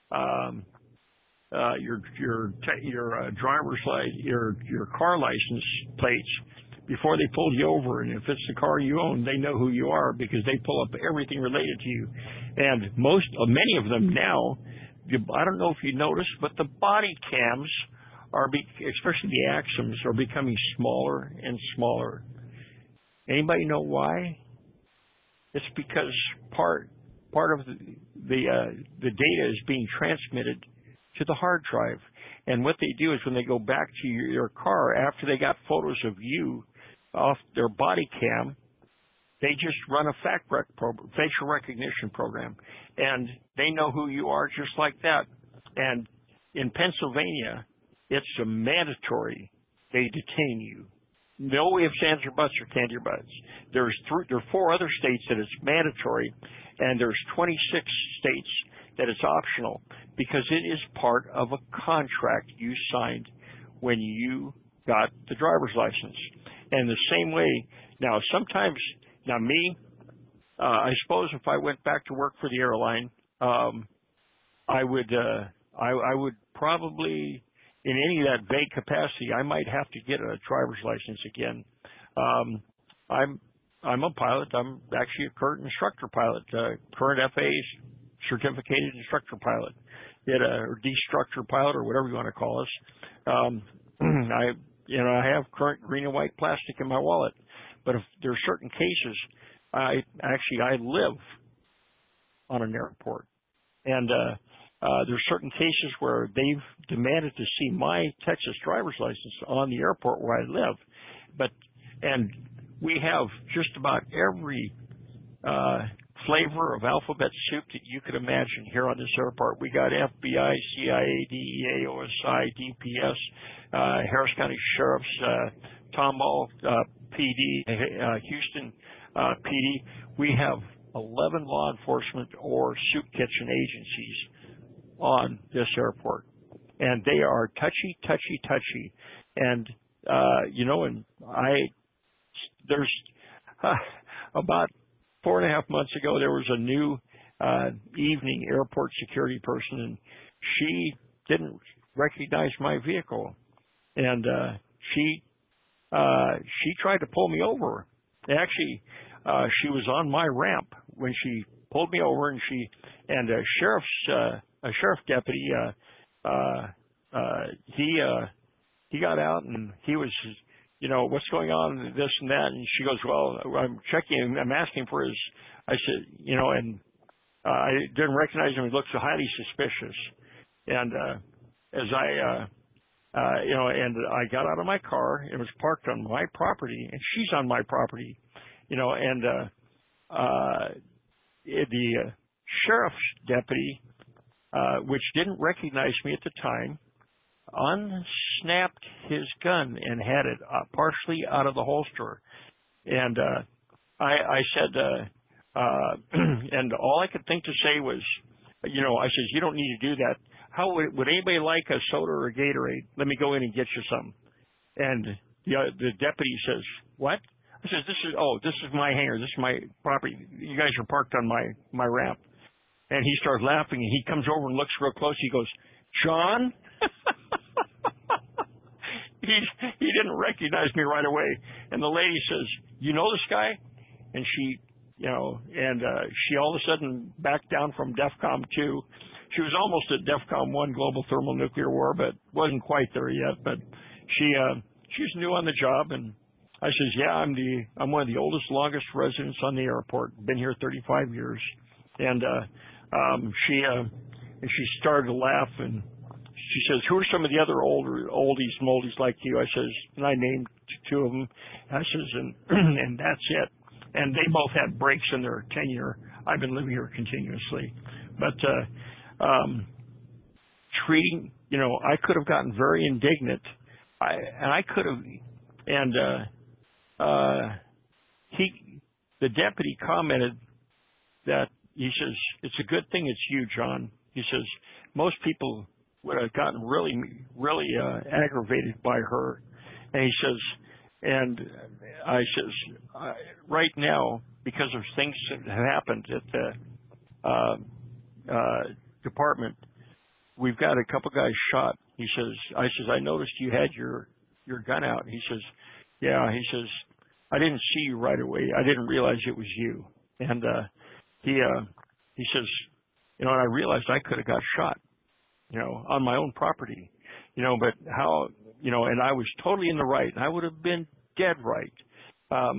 driver's license, your car license plates before they pull you over. And if it's the car you own, they know who you are because they pull up everything related to you. And many of them now, I don't know if you noticed, but the body cams especially the Axums, are becoming smaller and smaller. Anybody know why? It's because part of the data is being transmitted to the hard drive. And what they do is when they go back to your car after they got photos of you off their body cam, they just run a facial recognition program, and they know who you are just like that. And in Pennsylvania, it's a mandatory they detain you. No ifs, ands, or buts, or candy or buts. There are 4 other states that it's mandatory, and there's 26 states that it's optional because it is part of a contract you signed when you got the driver's license. And the same way, I suppose if I went back to work for the airline, I would probably, in any of that vague capacity, I might have to get a driver's license again. I'm a pilot. I'm actually a current instructor pilot, current FAA certificated instructor pilot, or destructor pilot, or whatever you want to call us. I have current green and white plastic in my wallet. But if there are certain cases, I live on an airport, and there's certain cases where they've demanded to see my Texas driver's license on the airport where I live. And we have just about every flavor of alphabet soup that you could imagine here on this airport. We got FBI, CIA, DEA, OSI, DPS, Harris County Sheriff's, Tomball, PD, Houston PD. We have 11 law enforcement or soup kitchen agencies on this airport, and they are touchy. And there's about 4.5 months ago, there was a new evening airport security person, and she didn't recognize my vehicle, and she tried to pull me over. Actually, she was on my ramp when she pulled me over, and a sheriff deputy, he got out, and he was, what's going on, this and that, and she goes, well, I'm asking for his, I said, and I didn't recognize him. He looked so highly suspicious, and and I got out of my car. It was parked on my property, and she's on my property, and the sheriff's deputy, which didn't recognize me at the time, unsnapped his gun and had it partially out of the holster. And I said, and all I could think to say was, I said, you don't need to do that. How would anybody like a soda or a Gatorade? Let me go in and get you some. And the deputy says, what? I said, this is my hangar. This is my property. You guys are parked on my ramp. And he starts laughing, and he comes over and looks real close. He goes, John? He didn't recognize me right away. And the lady says, you know this guy? And she, she all of a sudden backed down from DEFCON 2. She was almost at DEFCON 1, global thermonuclear war, but wasn't quite there yet. But she's new on the job, and I says, yeah, I'm one of the oldest, longest residents on the airport. Been here 35 years. And she started to laugh, and she says, who are some of the other oldies, moldies like you? I says, and I named two of them. I says, and that's it. And they both had breaks in their tenure. I've been living here continuously. But treating, I could have gotten very indignant. The deputy commented that, he says, it's a good thing it's you, John. He says, most people would have gotten really, really aggravated by her. And he says, and I says, right now, because of things that have happened at the department, we've got a couple guys shot. He says, I noticed you had your gun out. He says, yeah. He says, I didn't see you right away. I didn't realize it was you. And he says, and I realized I could have got shot, on my own property, but how, and I was totally in the right, and I would have been dead right. How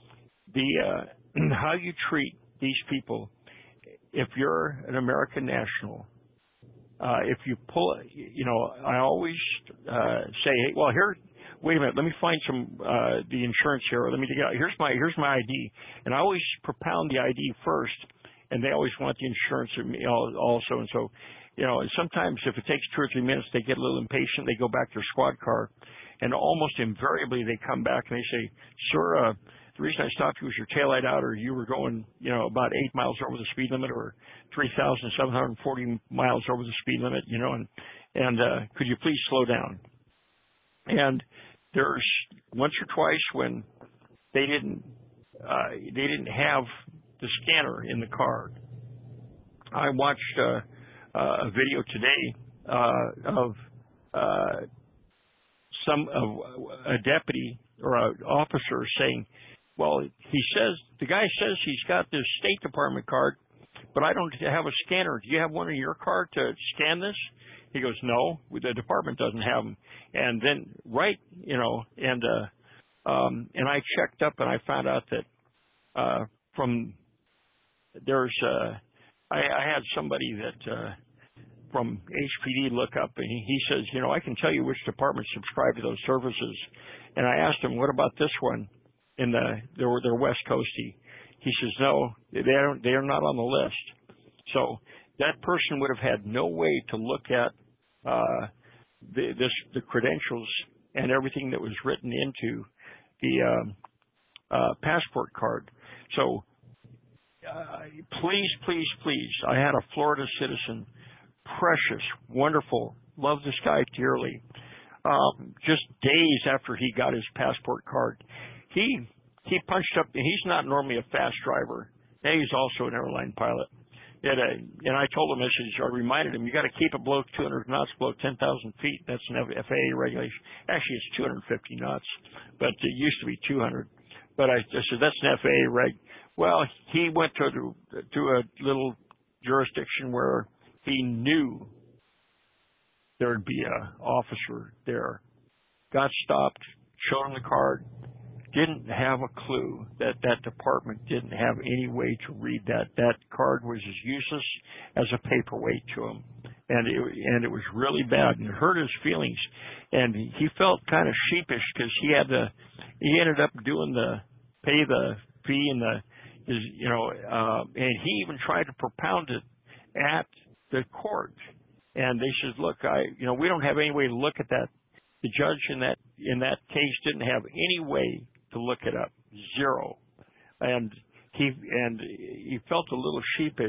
you treat these people, if you're an American national, if you pull, I always say, hey, well, here, wait a minute, let me find some the insurance here. Let me take it out. Here's my ID, and I always propound the ID first, and they always want the insurance also. And so, sometimes if it takes 2 or 3 minutes, they get a little impatient. They go back to their squad car, and almost invariably they come back and they say, sir, the reason I stopped you was your taillight out, or you were going, about 8 miles over the speed limit, or 3,740 miles over the speed limit, and could you please slow down? And there's once or twice when they didn't have the scanner in the car. I watched a video today of a deputy or an officer saying, well, the guy says he's got this State Department card, but I don't have a scanner. Do you have one in your car to scan this? He goes, no, the department doesn't have them. And then, and I checked up and I found out that I had somebody that from HPD look up, and he says, I can tell you which departments subscribe to those services. And I asked him, what about this one in they're West Coasty? He says, no, they are not on the list. So that person would have had no way to look at the credentials and everything that was written into the passport card. So please, I had a Florida citizen, precious, wonderful, loved this guy dearly. Just days after he got his passport card, he punched up, and he's not normally a fast driver. And he's also an airline pilot. And I told him, I reminded him, you got to keep it below 200 knots, below 10,000 feet. That's an FAA regulation. Actually, it's 250 knots, but it used to be 200. But I said, that's an FAA reg. Well, he went to a little jurisdiction where he knew there'd be a officer there. Got stopped, showed him the card, didn't have a clue that that department didn't have any way to read that. That card was as useless as a paperweight to him. And it was really bad and it hurt his feelings. And he felt kind of sheepish because he ended up pay the fee and and he even tried to propound it at the court. And they said, look, we don't have any way to look at that. The judge in that case didn't have any way to look it up. Zero. And he felt a little sheepish.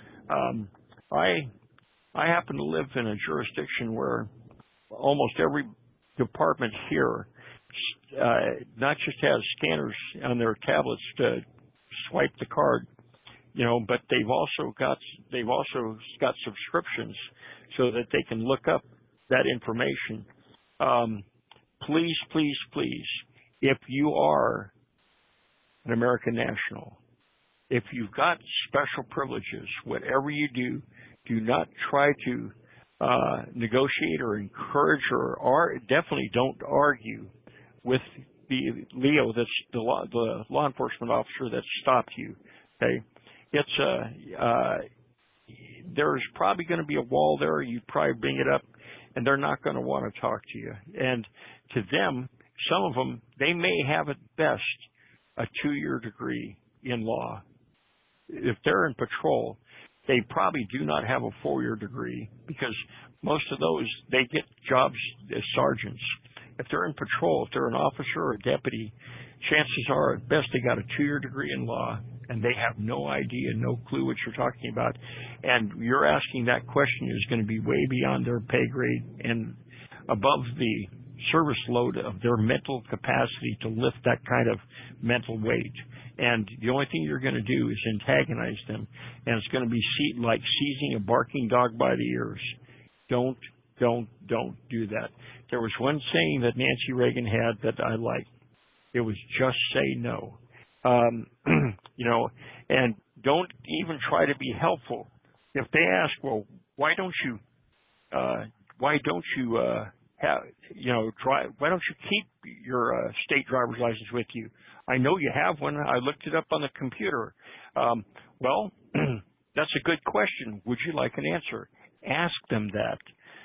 I happen to live in a jurisdiction where almost every department here not just has scanners on their tablets to swipe the card, but they've also got subscriptions so that they can look up that information. Please, please, please, if you are an American national, if you've got special privileges, whatever you do not try to negotiate or encourage or definitely don't argue with the Leo, that's the law enforcement officer that stopped you. Okay, there's probably going to be a wall there. You probably bring it up, and they're not going to want to talk to you. And to them, some of them, they may have at best a 2-year degree in law. If they're in patrol, they probably do not have a 4-year degree because most of those, they get jobs as sergeants. If they're in patrol, if they're an officer or a deputy, chances are at best they got a 2-year degree in law and they have no idea, no clue what you're talking about. And you're asking that question is going to be way beyond their pay grade and above the service load of their mental capacity to lift that kind of mental weight. And the only thing you're going to do is antagonize them. And it's going to be like seizing a barking dog by the ears. Don't do that. There was one saying that Nancy Reagan had that I liked. It was just say no. And don't even try to be helpful. If they ask, well, why don't you keep your state driver's license with you? I know you have one. I looked it up on the computer. Well, that's a good question. Would you like an answer? Ask them that.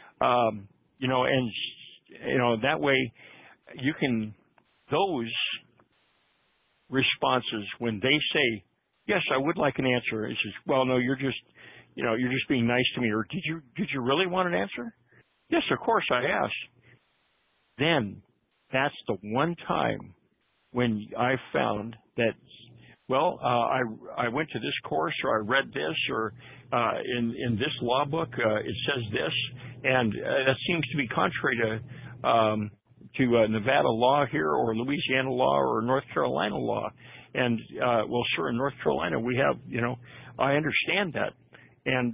That way you can, those responses when they say, yes, I would like an answer. It says, well, no, you're just being nice to me. Or did you really want an answer? Yes, of course I asked. Then that's the one time when I found that, well, I went to this course or I read this or in this law book it says this, and that seems to be contrary to Nevada law here or Louisiana law or North Carolina law. And well, sure, in North Carolina we have, I understand that, and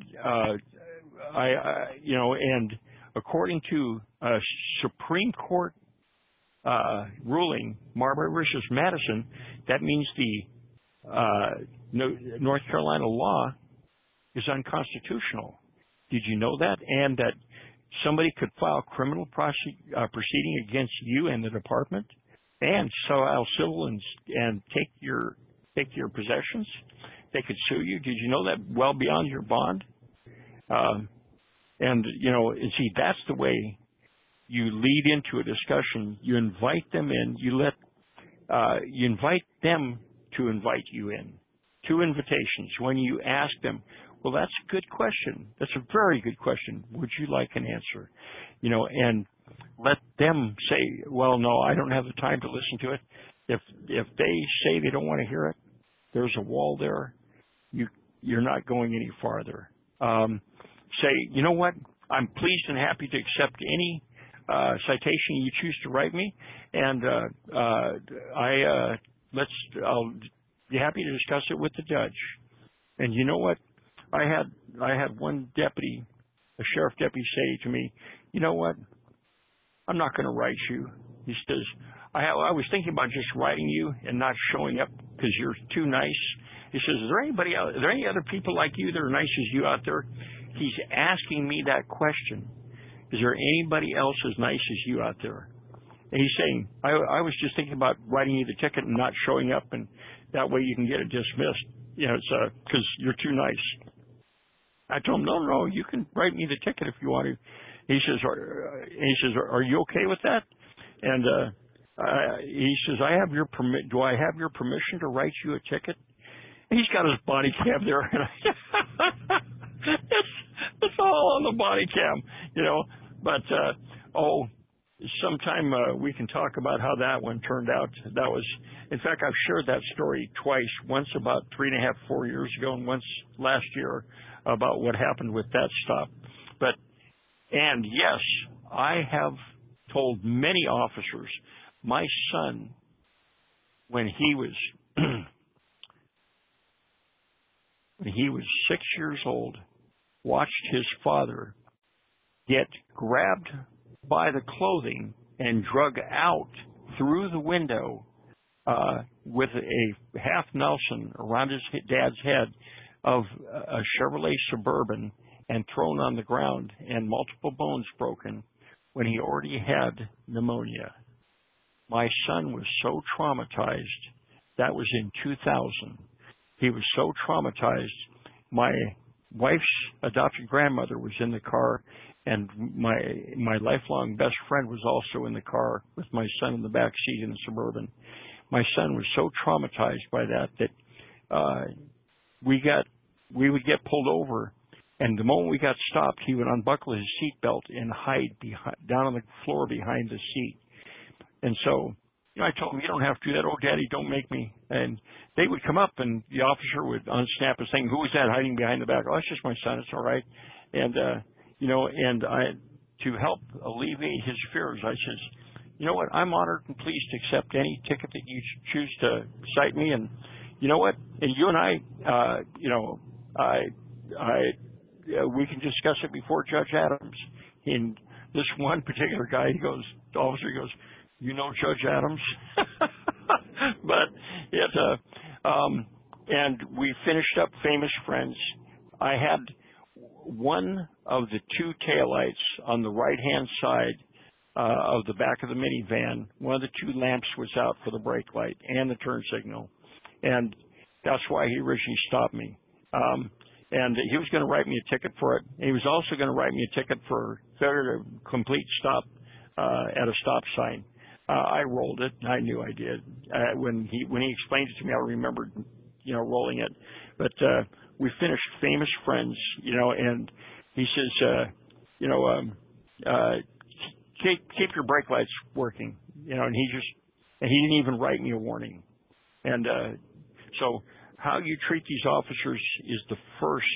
and according to a Supreme Court ruling, Marbury versus Madison, that means the North Carolina law is unconstitutional. Did you know that? And that somebody could file criminal proceeding against you and the department, and file civil and take your possessions. They could sue you. Did you know that? Well beyond your bond. And see, that's the way you lead into a discussion. You invite them in. You invite them to invite you in. 2 invitations. When you ask them, well, that's a good question. That's a very good question. Would you like an answer? And let them say, well, no, I don't have the time to listen to it. If they say they don't want to hear it, there's a wall there. You're not going any farther. Say, you know what? I'm pleased and happy to accept any citation you choose to write me, and I'll be happy to discuss it with the judge. And you know what? I had one deputy, a sheriff deputy, say to me, you know what? I'm not going to write you. He says, I was thinking about just writing you and not showing up because because you're too nice. He says, is there any other people like you that are nice as you out there? He's asking me that question. Is there anybody else as nice as you out there? And he's saying, I was just thinking about writing you the ticket and not showing up, and that way you can get it dismissed. You know, it's because you're too nice. I told him, no, you can write me the ticket if you want to. He says, are you okay with that? And he says, do I have your permission to write you a ticket? And he's got his body cam there, and it's all on the body cam, you know. But sometime we can talk about how that one turned out. That was, in fact, I've shared that story twice. Once about 3.5, 4 years ago, and once last year about what happened with that stop. And yes, I have told many officers, my son, when he was 6 years old, watched his father get grabbed by the clothing and drug out through the window with a half Nelson around his dad's head of a Chevrolet Suburban and thrown on the ground and multiple bones broken when he already had pneumonia. My son was so traumatized. That was in 2000. He was so traumatized. My wife's adopted grandmother was in the car, and my lifelong best friend was also in the car with my son in the back seat in the Suburban. My son was so traumatized by that we would get pulled over, and the moment we got stopped, he would unbuckle his seatbelt and hide down on the floor behind the seat. And so, you know, I told him, you don't have to do that. Oh, Daddy, don't make me. And they would come up, and the officer would unsnap his thing. Who was that hiding behind the back? Oh, it's just my son. It's all right. And, you know, and to help alleviate his fears, I says, you know what? I'm honored and pleased to accept any ticket that you choose to cite me. And you know what? And you and I, you know, we can discuss it before Judge Adams. And this one particular guy, the officer goes, you know Judge Adams? But and we finished up Famous Friends. I had one of the two taillights on the right-hand side of the back of the minivan. One of the two lamps was out for the brake light and the turn signal. And that's why he originally stopped me. And he was going to write me a ticket for it. And he was also going to write me a ticket for failure to complete stop at a stop sign. I rolled it. I knew I did. When he explained it to me, I remembered, you know, rolling it. But we finished Famous Friends, you know, and he says, you know, keep your brake lights working, you know, and he didn't even write me a warning. And so how you treat these officers is the first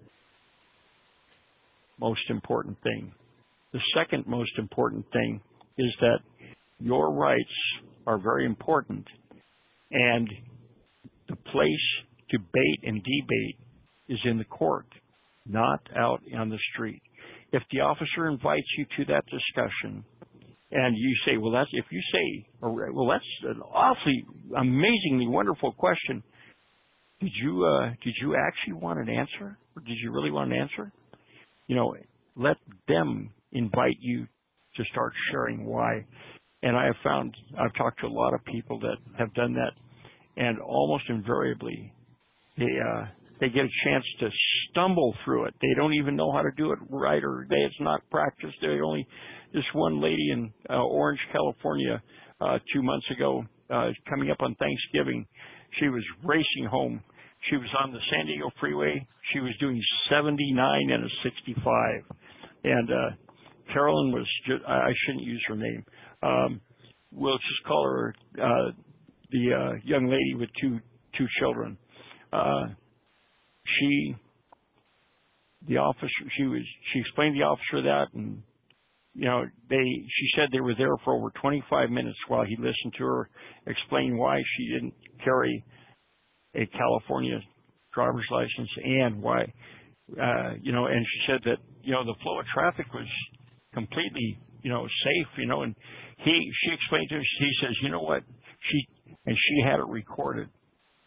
most important thing. The second most important thing is that your rights are very important, and the place to bait and debate is in the court, not out on the street. If the officer invites you to that discussion, and you say, well, that's an awfully, amazingly wonderful question. Did you actually want an answer, or did you really want an answer? You know, let them invite you to start sharing why. And I've talked to a lot of people that have done that, and almost invariably, they get a chance to stumble through it. They don't even know how to do it right, or it's not practiced. This one lady in Orange, California, 2 months ago, coming up on Thanksgiving, she was racing home. She was on the San Diego freeway. She was doing 79 and a 65. And Carolyn was I shouldn't use her name. We'll just call her the young lady with two children. She explained to the officer that, and you know, she said they were there for over 25 minutes while he listened to her explain why she didn't carry a California driver's license and why, you know, and she said that, you know, the flow of traffic was completely, you know, safe, you know, and she explained to him, he says, you know what, she had it recorded.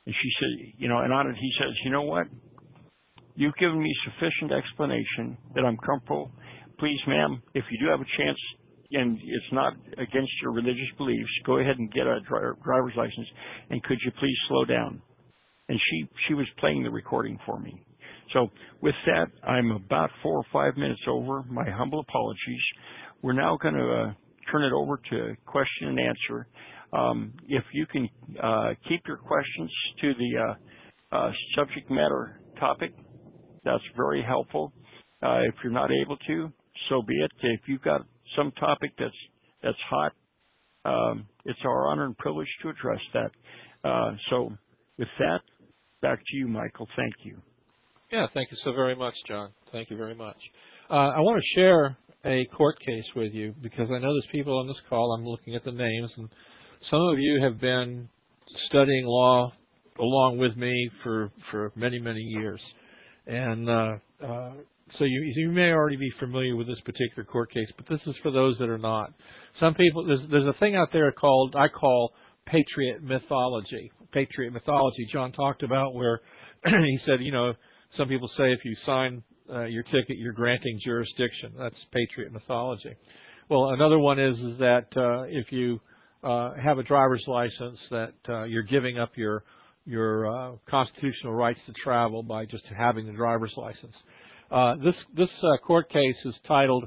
And she said, and on it he says, you know what? You've given me sufficient explanation that I'm comfortable. Please, ma'am, if you do have a chance, and it's not against your religious beliefs, go ahead and get a driver's license. And could you please slow down? And she was playing the recording for me. So with that, I'm about 4 or 5 minutes over. My humble apologies. We're now going to turn it over to question and answer. If you can keep your questions to the subject matter topic, that's very helpful. If you're not able to, so be it. If you've got some topic that's hot, it's our honor and privilege to address that. So with that, back to you, Michael. Thank you. Yeah, thank you so very much, John. Thank you very much. I want to share a court case with you because I know there's people on this call. I'm looking at the names, and some of you have been studying law along with me for many, many years. And so you may already be familiar with this particular court case, but this is for those that are not. Some people, there's a thing out there I call patriot mythology. Patriot mythology John talked about where he said, some people say if you sign your ticket, you're granting jurisdiction. That's patriot mythology. Well, another one is that if you have a driver's license, that you're giving up your constitutional rights to travel by just having the driver's license. This court case is titled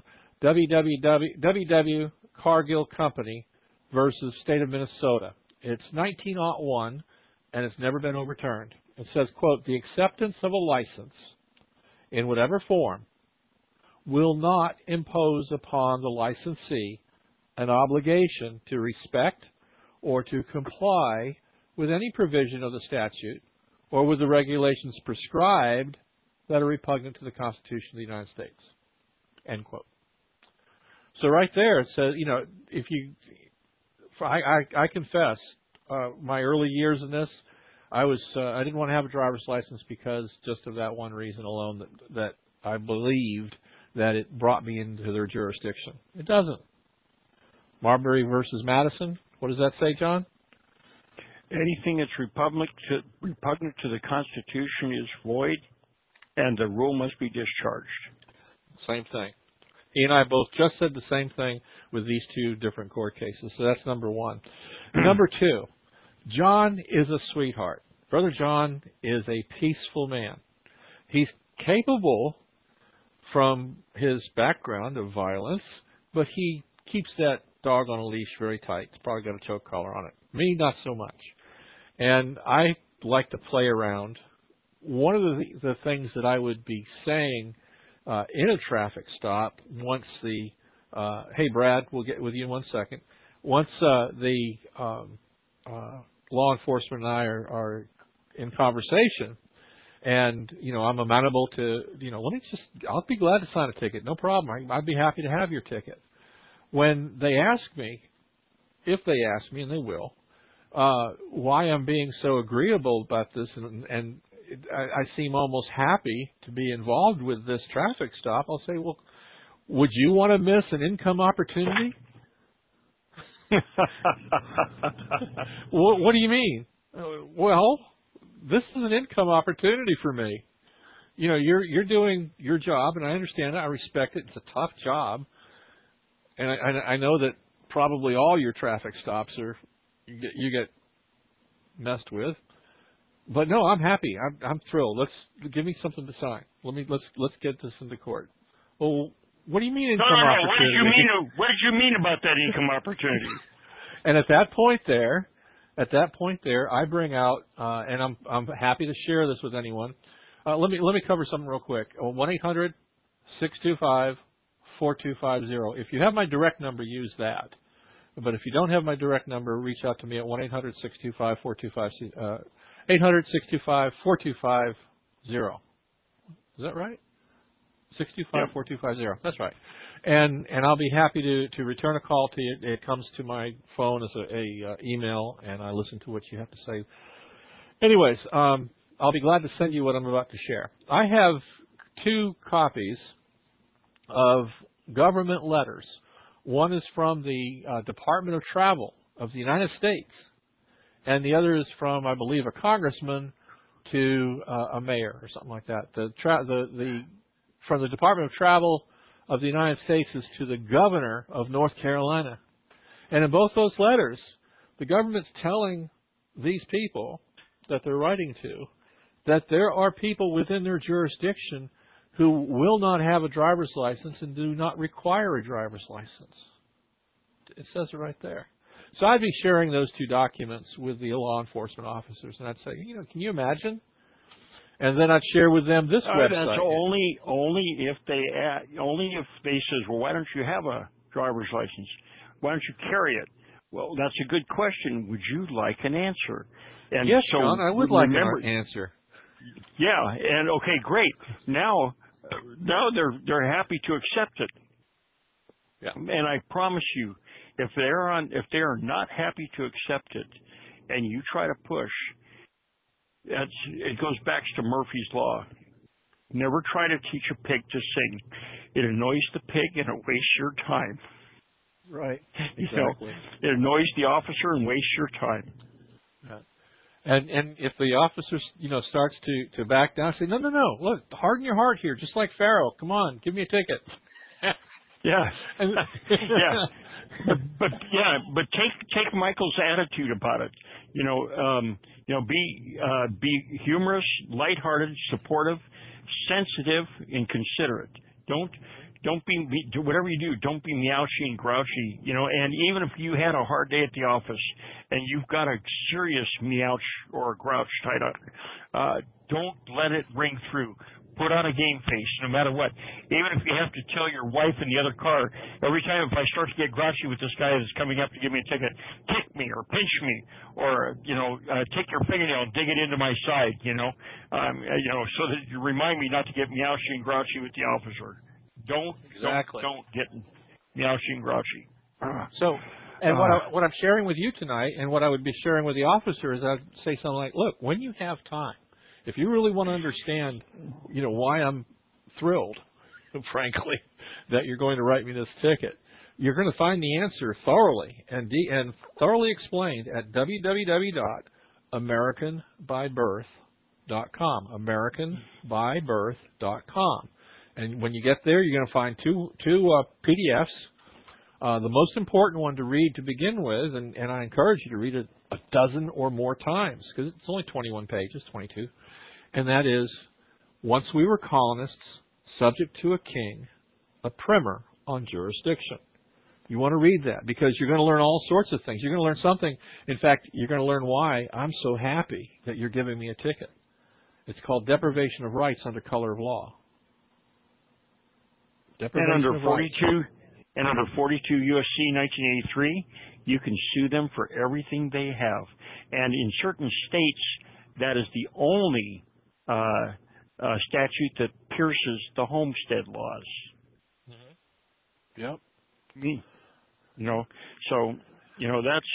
WW Cargill Company versus State of Minnesota. It's 1901, and it's never been overturned. It says, quote, the acceptance of a license in whatever form will not impose upon the licensee an obligation to respect or to comply with any provision of the statute or with the regulations prescribed that are repugnant to the Constitution of the United States, end quote. So right there it says, I confess, my early years in this, I didn't want to have a driver's license because just of that one reason alone, that I believed that it brought me into their jurisdiction. It doesn't. Marbury versus Madison, what does that say, John? Anything that's repugnant to the Constitution is void, and the rule must be discharged. Same thing. He and I both just said the same thing with these two different court cases. So that's number one. Number two, John is a sweetheart. Brother John is a peaceful man. He's capable from his background of violence, but he keeps that dog on a leash very tight. It's probably got a choke collar on it. Me, not so much. And I like to play around. One of the things that I would be saying in a traffic stop once the hey, Brad, we'll get with you in 1 second. Once the law enforcement and I are in conversation, and I'm amenable to I'll be glad to sign a ticket, no problem. I'd be happy to have your ticket. When they ask me, if they ask me, and they will, why I'm being so agreeable about this, and I seem almost happy to be involved with this traffic stop, I'll say, well, would you want to miss an income opportunity? What do you mean? Well, this is an income opportunity for me. You're doing your job, and I understand it. I respect it. It's a tough job, and I know that probably all your traffic stops you get messed with. But no, I'm happy. I'm thrilled. Let's give me something to sign. Let's get this into court. Well, what do you mean income opportunity? What did you mean about that income opportunity? And at that point there, I bring out, and I'm happy to share this with anyone. Let me cover something real quick. 1-800-625-4250. If you have my direct number, use that. But if you don't have my direct number, reach out to me at 1-800-625-4250. 800-625-4250. Is that right? 625-4250. That's right. And I'll be happy to return a call to you. It comes to my phone as a email, and I listen to what you have to say. Anyways, I'll be glad to send you what I'm about to share. I have 2 copies of government letters. One is from the Department of Travel of the United States, and the other is from, I believe, a congressman to a mayor or something like that. From the Department of Travel of the United States is to the governor of North Carolina. And in both those letters, the government's telling these people that they're writing to that there are people within their jurisdiction who will not have a driver's license and do not require a driver's license. It says it right there. So I'd be sharing those two documents with the law enforcement officers, and I'd say, can you imagine? And then I'd share with them this website. That's only if they says, well, why don't you have a driver's license? Why don't you carry it? Well, that's a good question. Would you like an answer? And yes, so John, I would like an answer. Yeah, and okay, great. Now they're happy to accept it. Yeah. And I promise you, if they are not happy to accept it, and you try to push, it goes back to Murphy's Law. Never try to teach a pig to sing. It annoys the pig and it wastes your time. Right. Exactly. It annoys the officer and wastes your time. Right. And if the officer, starts to back down, say, no, look, harden your heart here, just like Pharaoh. Come on, give me a ticket. Yeah. Yeah. But take Michael's attitude about it. Be humorous, lighthearted, supportive, sensitive, and considerate. Don't be whatever you do. Don't be meowshy and grouchy. And even if you had a hard day at the office and you've got a serious meouch or a grouch tied up, don't let it ring through. Put on a game face, no matter what. Even if you have to tell your wife in the other car, every time if I start to get grouchy with this guy that's coming up to give me a ticket, kick me or pinch me, or take your fingernail and dig it into my side, so that you remind me not to get meowshy and grouchy with the officer. Don't get meowshy and grouchy. So, and what I'm sharing with you tonight, and what I would be sharing with the officer is I'd say something like, look, when you have time, if you really want to understand, why I'm thrilled, frankly, that you're going to write me this ticket, you're going to find the answer thoroughly and thoroughly explained at www.americanbybirth.com, americanbybirth.com. And when you get there, you're going to find two PDFs. The most important one to read to begin with, and I encourage you to read it a dozen or more times because it's only 21 pages, 22. And that is, Once We Were Colonists, Subject to a King, a primer on jurisdiction. You want to read that because you're going to learn all sorts of things. You're going to learn something. In fact, you're going to learn why I'm so happy that you're giving me a ticket. It's called Deprivation of Rights under Color of Law. And under 42 U.S.C. 1983, you can sue them for everything they have. And in certain states, that is the only statute that pierces the homestead laws. Mm-hmm. Yep. That's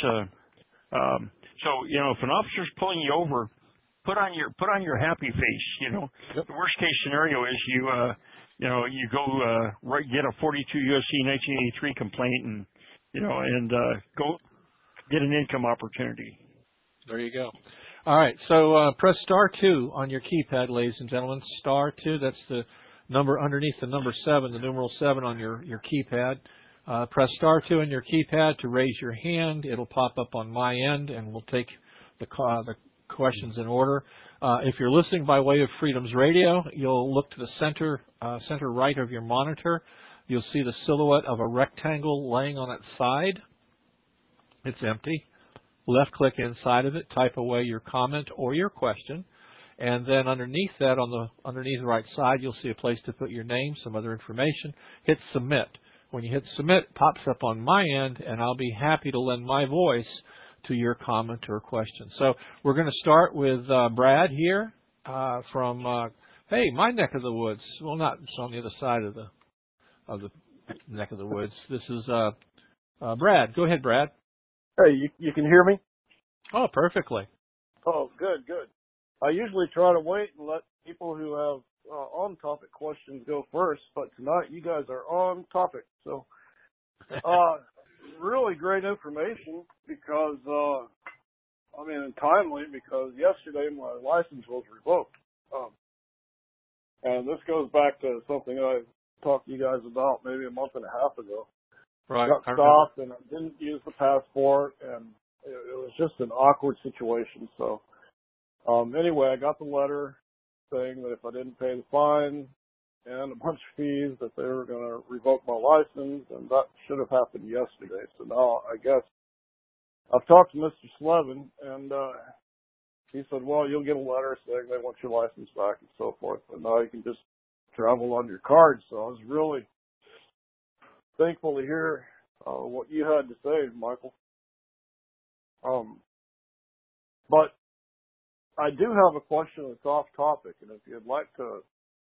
if an officer's pulling you over, put on your happy face. Yep. The worst case scenario is you go get a 42 U.S.C. 1983 complaint and go get an income opportunity. There you go. All right, so press *2 on your keypad, ladies and gentlemen. *2, that's the number underneath the number 7, the numeral 7 on your keypad. Press *2 on your keypad to raise your hand. It'll pop up on my end, and we'll take the questions in order. If you're listening by way of Freedom's Radio, you'll look to the center right of your monitor. You'll see the silhouette of a rectangle laying on its side. It's empty. Left-click inside of it, type away your comment or your question, and then underneath that, underneath the right side, you'll see a place to put your name, some other information. Hit Submit. When you hit Submit, it pops up on my end, and I'll be happy to lend my voice to your comment or question. So we're going to start with Brad here from my neck of the woods. Well, not it's on the other side of the neck of the woods. This is Brad. Go ahead, Brad. Hey, you can hear me? Oh, perfectly. Oh, good. I usually try to wait and let people who have on-topic questions go first, but tonight you guys are on topic. So, really great information because I mean, timely, because yesterday my license was revoked. And this goes back to something I talked to you guys about maybe a month and a half ago. Right. Got stopped and I didn't use the passport, and it was just an awkward situation. So, anyway, I got the letter saying that if I didn't pay the fine and a bunch of fees, that they were going to revoke my license, and that should have happened yesterday. So now I guess I've talked to Mr. Slevin, and he said, well, you'll get a letter saying they want your license back and so forth, but now you can just travel on your card. So I was really thankful to hear what you had to say, Michael. But I do have a question that's off topic, and if you'd like to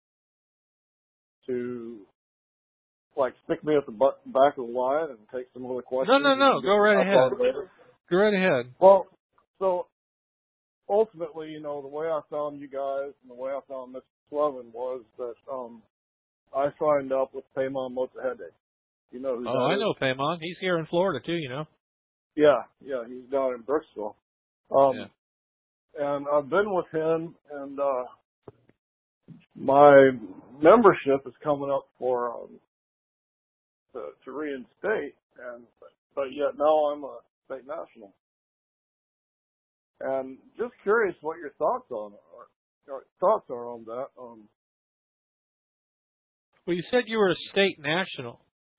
like stick me at the back of the line and take some of the questions. No. Go right ahead. Go right ahead. Well, so ultimately, you know, the way I found you guys and the way I found Mr. Slevin was that I signed up with Paymon Motahede. You know who that I is? know Paymon. He's here in Florida too, you know. Yeah, he's down in Brooksville. And I've been with him, and my membership is coming up for to reinstate, but yet now I'm a state national. And just curious what your thoughts are on that. Well, you said you were a state national.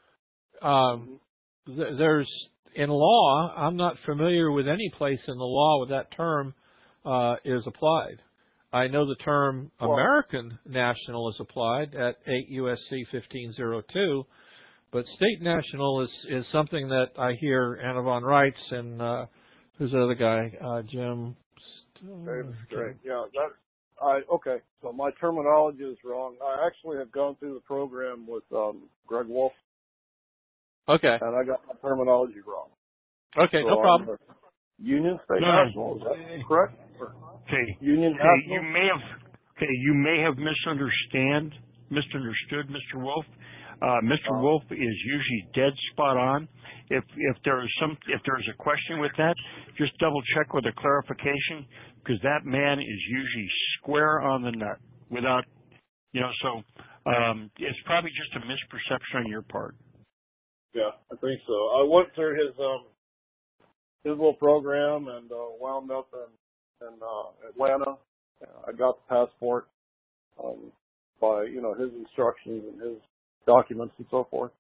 There's in law, I'm not familiar with any place in the law where that term is applied. I know the term American national is applied at 8 U.S.C. 1502, but state national is something that I hear Anna von Reitz and who's the other guy, Jim. Great. Yeah. Okay. So my terminology is wrong. I actually have gone through the program with Greg Wolf. Okay. And I got my terminology wrong. Okay, so no problem. Union state national, is that correct? Okay. Union national? You may have misunderstood Mr. Wolf. Mr. Wolf is usually dead spot on. If there is a question with that, just double check with a clarification, because that man is usually square on the nut without, so it's probably just a misperception on your part. Yeah, I think so. I went through his little program and wound up in Atlanta. I got the passport by his instructions and his documents and so forth.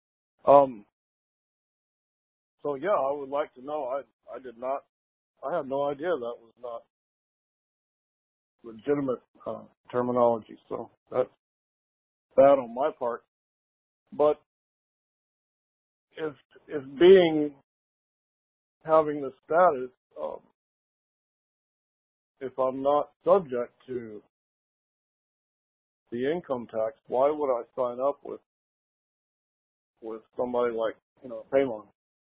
So yeah, I would like to know. I had no idea that was not legitimate terminology. So that's bad on my part. But if having the status, if I'm not subject to the income tax, why would I sign up with somebody like Paymon?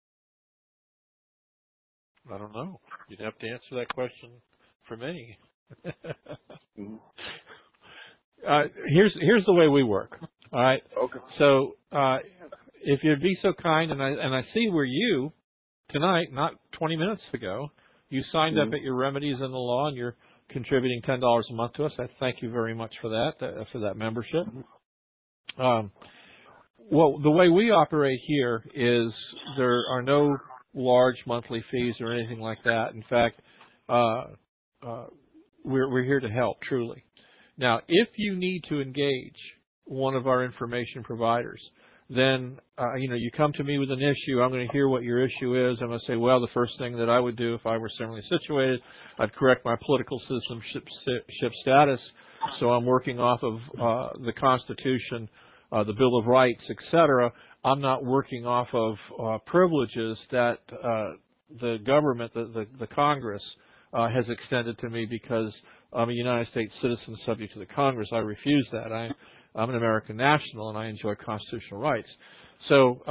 I don't know. You'd have to answer that question for me. Mm-hmm. Here's the way we work. All right. Okay. So if you'd be so kind, and I see where you tonight, not 20 minutes ago, you signed up at your Remedies in the Law, and you're contributing $10 a month to us. I thank you very much for that membership. Well, the way we operate here is there are no large monthly fees or anything like that. In fact, we're here to help, truly. Now, if you need to engage one of our information providers, then, you come to me with an issue. I'm going to hear what your issue is. I'm going to say, well, the first thing that I would do if I were similarly situated, I'd correct my political citizenship status. So I'm working off of the Constitution, the Bill of Rights, etc. I'm not working off of privileges that the government, the Congress, has extended to me because I'm a United States citizen subject to the Congress. I refuse that. I'm an American national, and I enjoy constitutional rights. So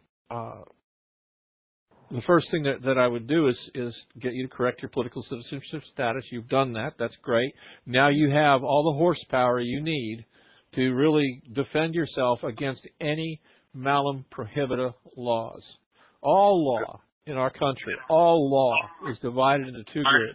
the first thing that I would do is get you to correct your political citizenship status. You've done that. That's great. Now you have all the horsepower you need to really defend yourself against any malum prohibita laws. All law in our country, all law is divided into two groups.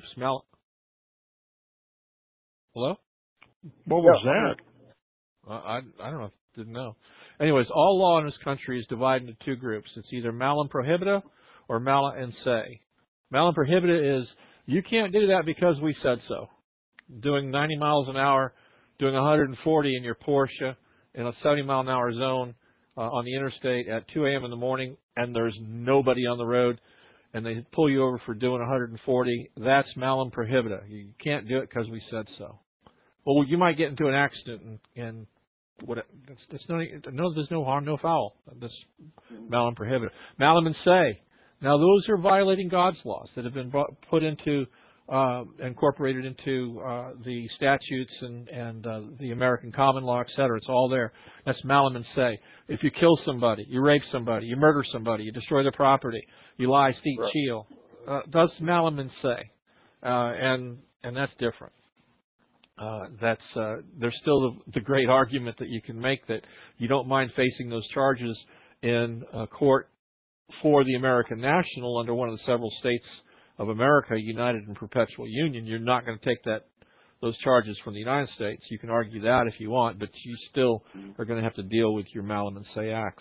Hello? What was that? I don't know. Didn't know. Anyways, all law in this country is divided into two groups. It's either malum prohibita or mala in se. Malum prohibita is you can't do that because we said so. Doing 90 miles an hour, doing 140 in your Porsche in a 70-mile-an-hour zone on the interstate at 2 a.m. in the morning, and there's nobody on the road, and they pull you over for doing 140, that's malum prohibita. You can't do it because we said so. Well, you might get into an accident, and there's no harm, no foul. That's malum prohibita. Malum in se. Now, those are violating God's laws that have been put into, incorporated into the statutes and the American common law, et cetera. It's all there. That's malum in se. If you kill somebody, you rape somebody, you murder somebody, you destroy their property, you lie, steal, steal, that's malum in se, and that's different. There's still the great argument that you can make that you don't mind facing those charges in court for the American national under one of the several states of America united in perpetual union. You're not going to take those charges from the United States. You can argue that if you want, but you still are going to have to deal with your malum in se acts.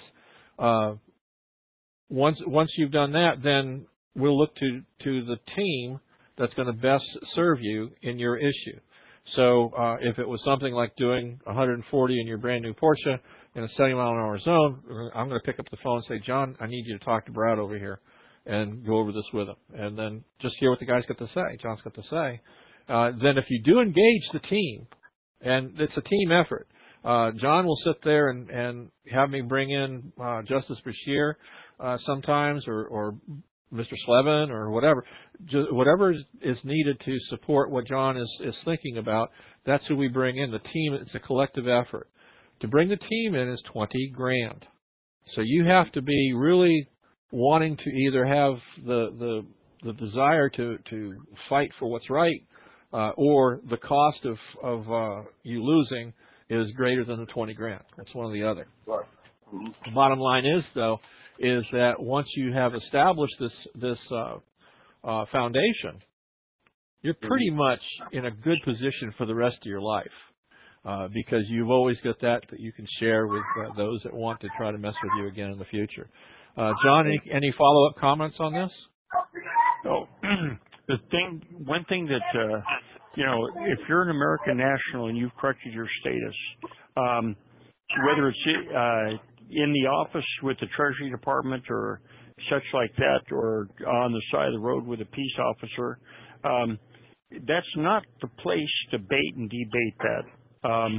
Once you've done that, then we'll look to the team that's going to best serve you in your issue. So if it was something like doing 140 in your brand new Porsche in a 70-mile-an-hour zone, I'm going to pick up the phone and say, John, I need you to talk to Brad over here and go over this with him. And then just hear what the guy's got to say, John's got to say. Then if you do engage the team, and it's a team effort, John will sit there and have me bring in Justice Bashir sometimes or Mr. Slevin or whatever. Whatever is needed to support what John is thinking about, that's who we bring in. The team, it's a collective effort. To bring the team in is $20,000. So you have to be really wanting to either have the desire to fight for what's right, or the cost of you losing is greater than the $20,000. That's one or the other. Right. Mm-hmm. The bottom line is, though, is that once you have established this foundation, you're pretty much in a good position for the rest of your life, because you've always got that you can share with those that want to try to mess with you again in the future. John, any follow-up comments on this? Oh, one thing that if you're an American national and you've corrected your status, whether it's in the office with the Treasury Department or such like that, or on the side of the road with a peace officer, that's not the place to bait and debate that.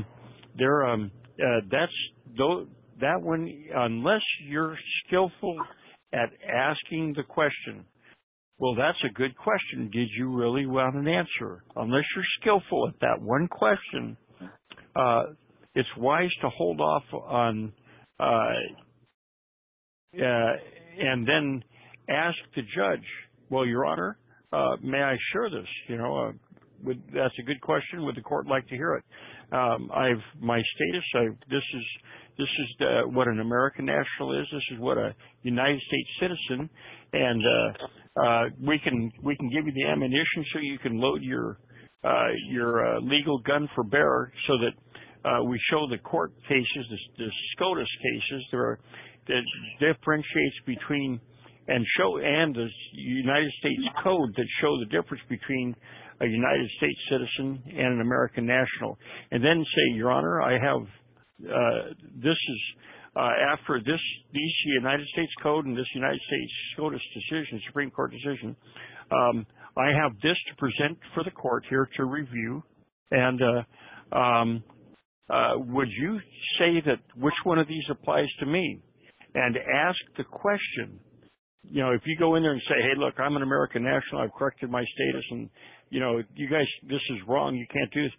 That one, unless you're skillful at asking the question. Well, that's a good question. Did you really want an answer? Unless you're skillful at that one question, it's wise to hold off on, and then ask the judge, well, Your Honor, may I share this? That's a good question. Would the court like to hear it? My status, this is what an American national is. This is what a United States citizen, and we can give you the ammunition so you can load your legal gun for bear, so that we show the court cases, the SCOTUS cases, that differentiates between and the United States Code that show the difference between a United States citizen and an American national, and then say, Your Honor, I have this is after these United States Code and this United States SCOTUS decision, Supreme Court decision, I have this to present for the court here to review, and would you say that which one of these applies to me? And ask the question. If you go in there and say, hey, look, I'm an American national, I've corrected my status, and you guys, this is wrong, you can't do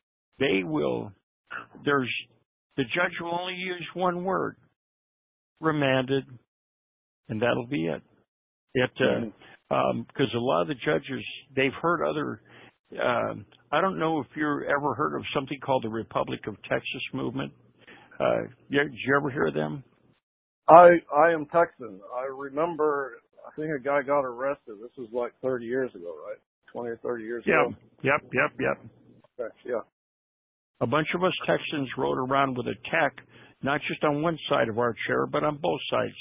this. The judge will only use one word, remanded, and that'll be it. Because a lot of the judges, they've heard other, I don't know if you've ever heard of something called the Republic of Texas movement. Did you ever hear of them? I am Texan. I remember I think a guy got arrested. This was like 30 years ago, right? 20 or 30 years Yeah. ago. Yep. Okay, yeah. A bunch of us Texans rode around with a tech, not just on one side of our chair, but on both sides.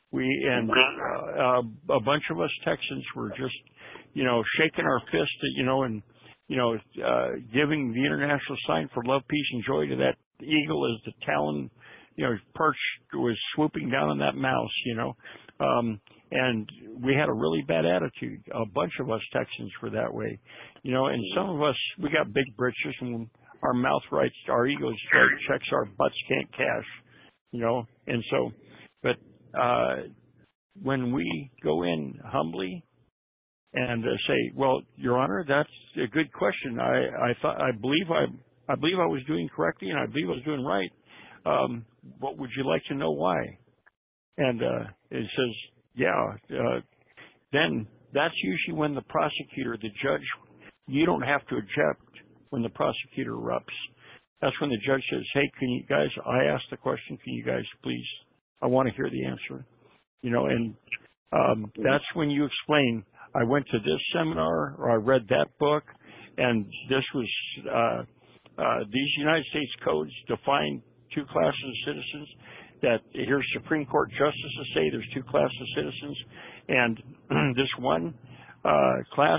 A bunch of us Texans were just, shaking our fist at, and, giving the international sign for love, peace, and joy to that eagle as the talon, perch was swooping down on that mouse, and we had a really bad attitude. A bunch of us Texans were that way, and some of us, we got big britches and our mouth writes, our egos checks our butts can't cash, and so, but, when we go in humbly and say, well, Your Honor, that's a good question. I believe I was doing correctly and I believe I was doing right. What would you like to know why? And, it says, then that's usually when the prosecutor, the judge, you don't have to object when the prosecutor erupts. That's when the judge says, hey, can you guys, I asked the question, can you guys please, I want to hear the answer. And that's when you explain, I went to this seminar or I read that book, and this was, these United States codes define two classes of citizens, that here's Supreme Court justices say there's two classes of citizens, and this one class,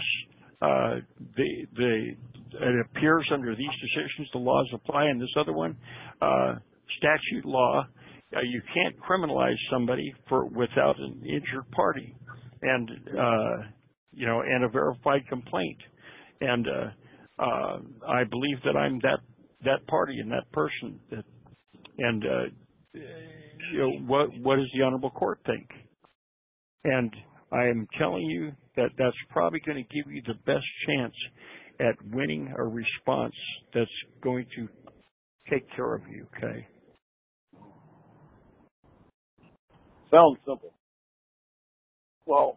it appears under these decisions the laws apply, and this other one, statute law, you can't criminalize somebody without an injured party, and and a verified complaint, and I believe that I'm that party and that person, and what does the honorable court think? And I am telling you that that's probably going to give you the best chance at winning a response that's going to take care of you. Okay. Sounds simple. Well,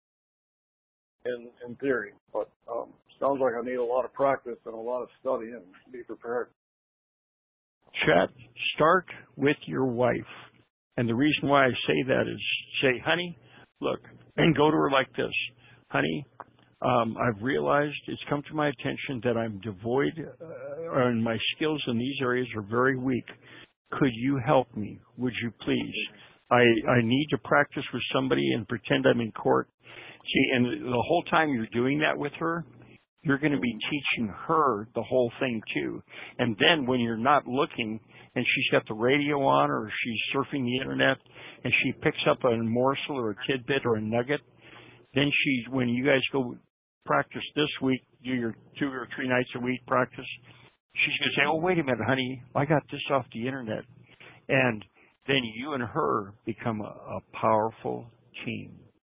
in theory, but sounds like I need a lot of practice and a lot of study and be prepared. Chat, start with your wife. And the reason why I say that is say, honey, look, and go to her like this. Honey, I've realized it's come to my attention that I'm devoid and my skills in these areas are very weak. Could you help me? Would you please? I need to practice with somebody and pretend I'm in court. See, and the whole time you're doing that with her, you're going to be teaching her the whole thing too. And then when you're not looking and she's got the radio on or she's surfing the internet and she picks up a morsel or a tidbit or a nugget, then when you guys go practice this week, do your 2 or 3 nights a week practice, she's going to say, oh, wait a minute, honey, I got this off the internet. And then you and her become a powerful team.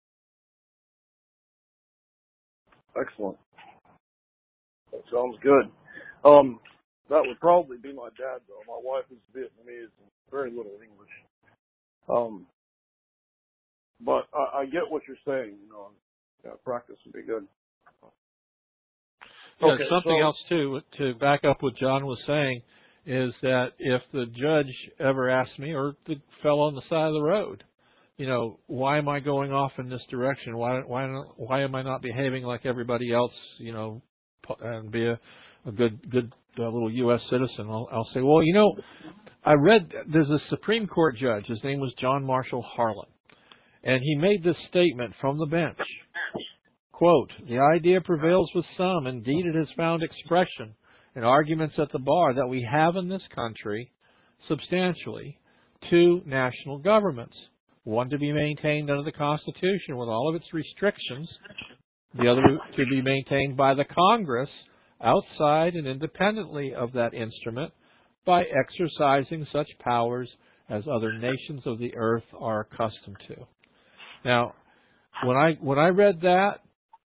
Excellent. That sounds good. That would probably be my dad, though. My wife is Vietnamese and very little English. But I get what you're saying. Yeah, practice would be good. Yeah, okay, something else, too, to back up what John was saying, is that if the judge ever asked me, or the fellow on the side of the road, why am I going off in this direction? Why am I not behaving like everybody else, and be a good little U.S. citizen? I'll say, well, I read there's a Supreme Court judge. His name was John Marshall Harlan, and he made this statement from the bench. Quote, the idea prevails with some. Indeed, it has found expression in arguments at the bar that we have in this country substantially 2 national governments, one to be maintained under the Constitution with all of its restrictions, the other to be maintained by the Congress outside and independently of that instrument by exercising such powers as other nations of the earth are accustomed to. Now, when I read that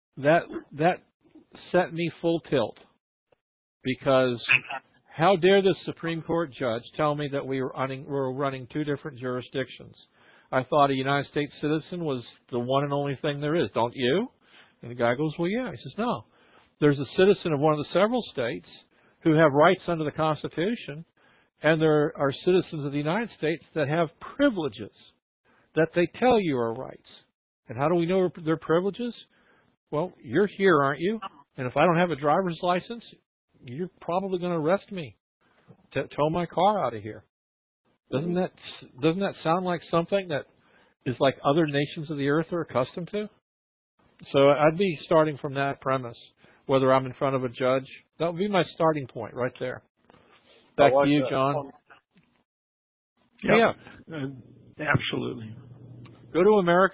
set me full tilt, because how dare this Supreme Court judge tell me that we were running 2 different jurisdictions? I thought a United States citizen was the one and only thing there is. Don't you? And the guy goes, well, yeah. He says, no. There's a citizen of one of the several states who have rights under the Constitution, and there are citizens of the United States that have privileges that they tell you are rights. And how do we know their privileges? Well, you're here, aren't you? And if I don't have a driver's license, you're probably going to arrest me, tow my car out of here. Doesn't that sound like something that is like other nations of the earth are accustomed to? So I'd be starting from that premise, whether I'm in front of a judge. That would be my starting point right there. Back to you, John. Yeah, absolutely. Go to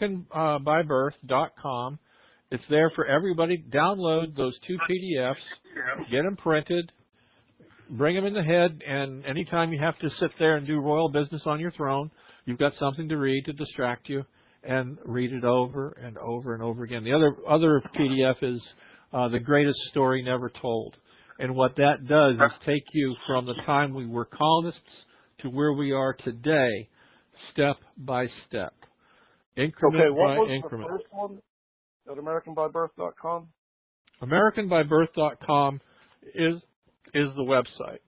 AmericanByBirth.com. It's there for everybody. Download those 2 PDFs, get them printed, bring them in the head, and anytime you have to sit there and do royal business on your throne, you've got something to read to distract you, and read it over and over and over again. The other PDF is The Greatest Story Never Told. And what that does is take you from the time we were colonists to where we are today, step by step, increment by increment. The first one at AmericanByBirth.com? AmericanByBirth.com is the website.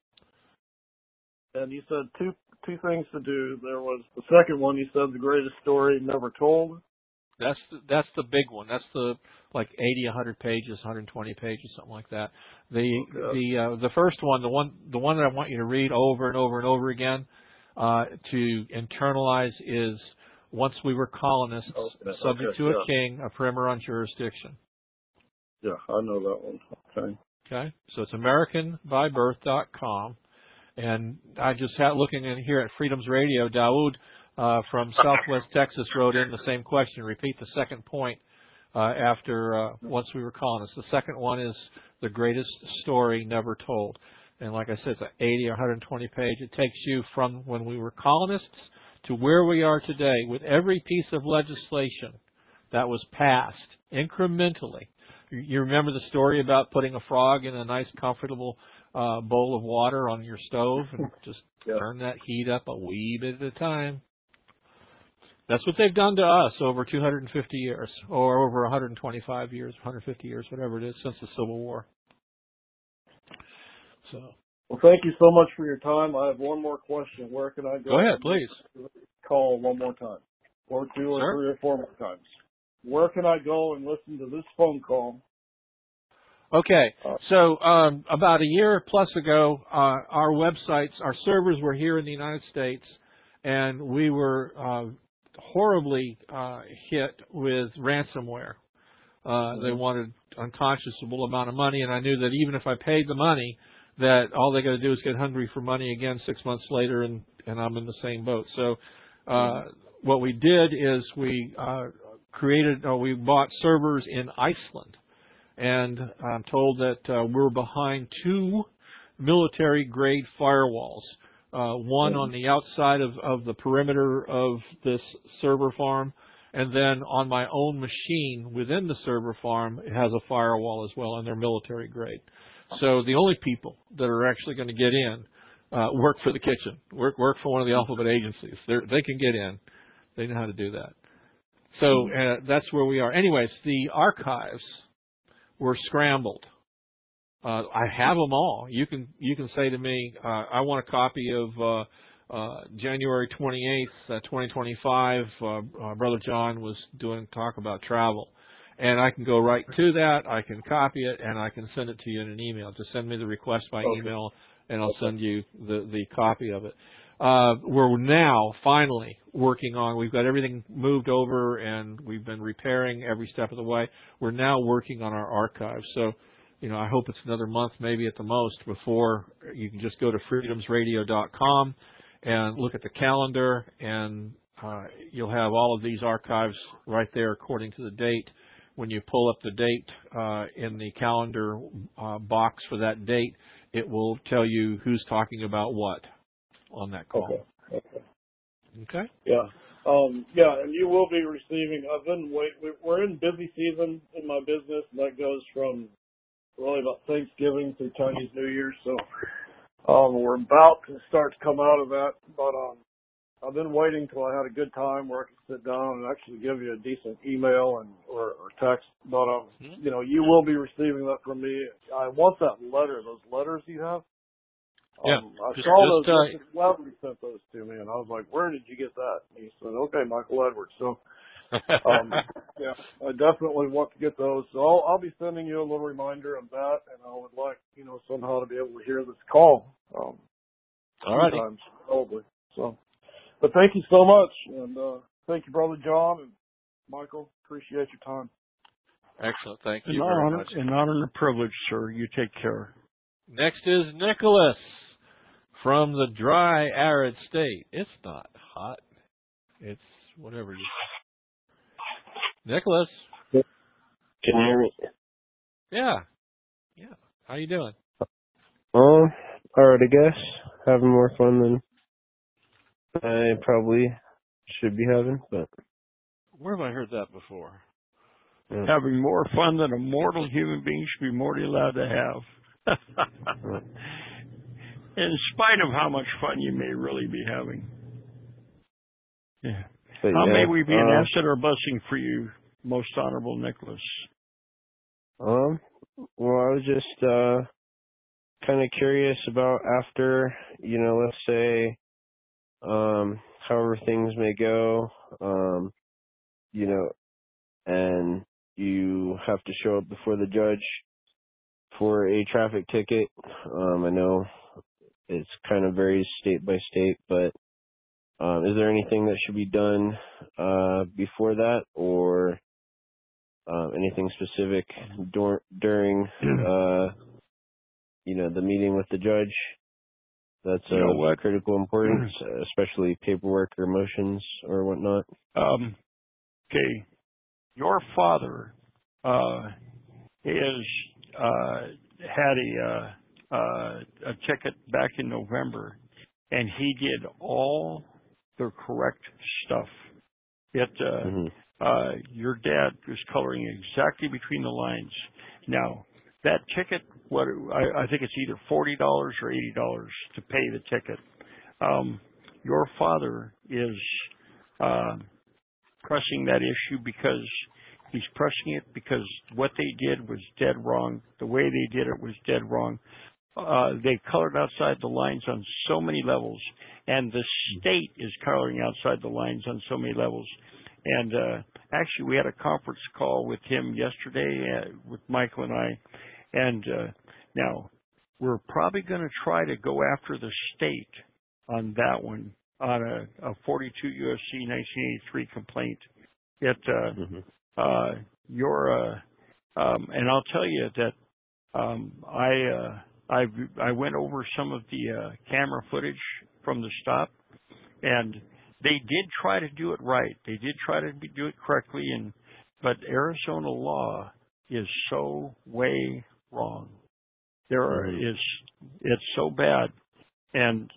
And you said two things to do. There was the second one. You said The Greatest Story Never Told. That's the big one. That's the like 80, 100 pages, 120 pages, something like that. The first one, the one that I want you to read over and over and over again to internalize is Once We Were Colonists, Subject to a King, a Primer on Jurisdiction. Yeah, I know that one. Okay, so it's AmericanByBirth.com. And I just had looking in here at Freedom's Radio, Dawood from Southwest Texas wrote in the same question. Repeat the second point after Once We Were Colonists. The second one is The Greatest Story Never Told. And like I said, it's an 80 or 120 page. It takes you from when we were colonists to where we are today with every piece of legislation that was passed incrementally. You remember the story about putting a frog in a nice, comfortable bowl of water on your stove and just turn that heat up a wee bit at a time. That's what they've done to us over 250 years, or over 125 years, 150 years, whatever it is, since the Civil War. So. Well, thank you so much for your time. I have one more question. Where can I go? Go ahead, please. Call one more time, or two, or three, or four more times. Where can I go and listen to this phone call? Okay, so about a year plus ago, our websites, our servers were here in the United States, and we were horribly hit with ransomware. They wanted an unconscionable amount of money, and I knew that even if I paid the money, that all they got to do is get hungry for money again 6 months later, and I'm in the same boat. So what we did is we we bought servers in Iceland. And I'm told that we're behind 2 military-grade firewalls, one on the outside of the perimeter of this server farm, and then on my own machine within the server farm, it has a firewall as well, and they're military-grade. So the only people that are actually going to get in work for the kitchen, work for one of the alphabet agencies. They can get in. They know how to do that. So that's where we are. Anyways, the archives were scrambled. I have them all. You can say to me, I want a copy of January 28th, 2025. Brother John was doing talk about travel. And I can go right to that. I can copy it, and I can send it to you in an email. Just send me the request by email, and I'll send you the copy of it. We're now finally working on, we've got everything moved over and we've been repairing every step of the way. We're now working on our archives. So, I hope it's another month, maybe at the most, before you can just go to freedomsradio.com and look at the calendar, and you'll have all of these archives right there according to the date. When you pull up the date in the calendar box for that date, it will tell you who's talking about what on that call. Okay. Yeah. And you will be receiving. We're in busy season in my business, and that goes from really about Thanksgiving through Chinese New Year. So we're about to start to come out of that. But I've been waiting till I had a good time where I could sit down and actually give you a decent email or text. But you will be receiving that from me. I want that letter. Those letters you have. I saw those. Wesley sent those to me, and I was like, "Where did you get that?" And he said, "Okay, Michael Edwards." So Yeah, I definitely want to get those. So I'll be sending you a little reminder of that, and I would like, somehow to be able to hear this call. All right. Times, probably. So, but thank you so much, and thank you, Brother John and Michael. Appreciate your time. Excellent. Thank you very much. An honor and a privilege, sir. You take care. Next is Nicholas from the dry, arid state. It's not hot. It's whatever you. Nicholas. Can you hear me? Yeah. How you doing? All right, I guess. Having more fun than I probably should be having, but. Where have I heard that before? Yeah. Having more fun than a mortal human being should be mortally allowed to have. In spite of how much fun you may really be having. Yeah. But how may we be an asset or a blessing for you, most honorable Nicholas? Well, I was just kind of curious about after, let's say, however things may go, and you have to show up before the judge for a traffic ticket. I know it's kind of varies state by state, but is there anything that should be done before that, or anything specific during the meeting with the judge that's of critical importance, especially paperwork or motions or whatnot? Okay. Your father had a ticket back in November, and he did all the correct stuff. Your dad was coloring exactly between the lines. Now, that ticket, I think it's either $40 or $80 to pay the ticket. Your father is pressing that issue because he's pressing it because what they did was dead wrong. The way they did it was dead wrong. They colored outside the lines on so many levels, and the state is coloring outside the lines on so many levels. And actually, we had a conference call with him yesterday with Michael and I, and now we're probably going to try to go after the state on that one, on a 42 U.S.C. 1983 complaint. And I'll tell you that I went over some of the camera footage from the stop, and they did try to do it right. They did try to do it correctly, but Arizona law is so way wrong. It's so bad, and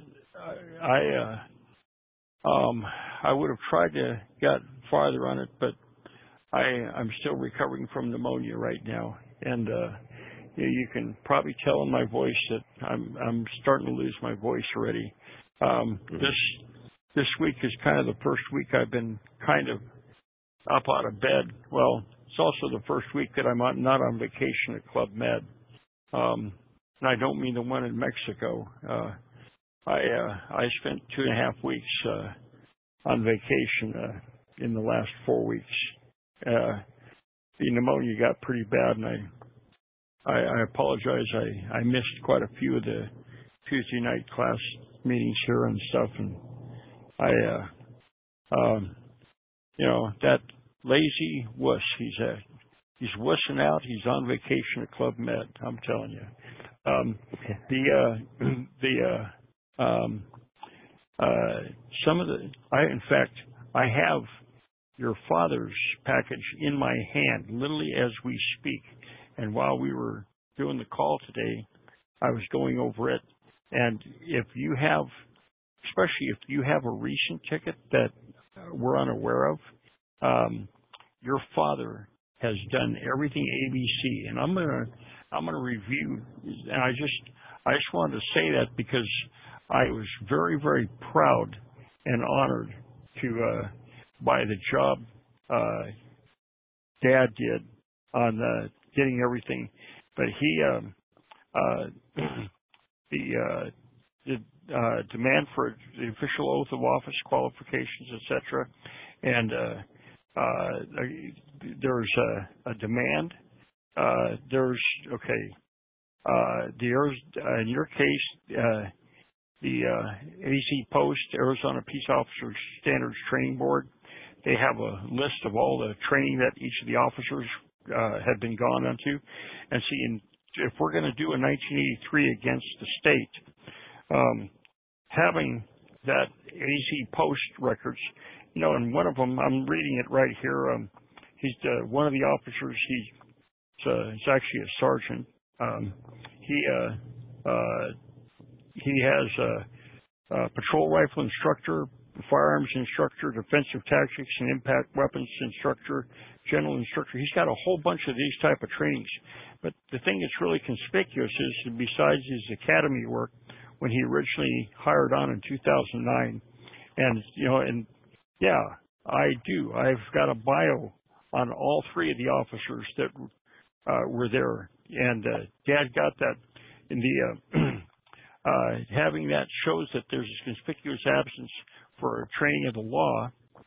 I would have tried to get farther on it, but I'm still recovering from pneumonia right now, and you can probably tell in my voice that I'm starting to lose my voice already. This week is kind of the first week I've been kind of up out of bed. Well, it's also the first week that I'm not on vacation at Club Med, and I don't mean the one in Mexico. I spent 2.5 weeks on vacation in the last 4 weeks. The pneumonia got pretty bad, and I apologize. I missed quite a few of the Tuesday night class meetings here and stuff, and that lazy wuss, he's wussing out. He's on vacation at Club Med. I'm telling you. I have your father's package in my hand, literally as we speak. And while we were doing the call today, I was going over it. And especially if you have a recent ticket that we're unaware of, your father has done everything ABC. And I'm gonna review. And I just wanted to say that because I was very, very proud and honored by the job Dad did on getting everything. But the demand for the official oath of office qualifications, etc., and there's a demand. There's okay. In your case, the AZ Post, Arizona Peace Officers Standards Training Board, they have a list of all the training that each of the officers have been gone into. And see, if we're going to do a 1983 against the state, having that AZ Post records, and one of them, I'm reading it right here. He's one of the officers. He's actually a sergeant. He has a patrol rifle instructor, firearms instructor, defensive tactics and impact weapons instructor, general instructor. He's got a whole bunch of these type of trainings. But the thing that's really conspicuous is, besides his academy work, when he originally hired on in 2009, and yeah, I do. I've got a bio on all three of the officers that were there, and Dad got that in the. Having that shows that there's a conspicuous absence for training of the law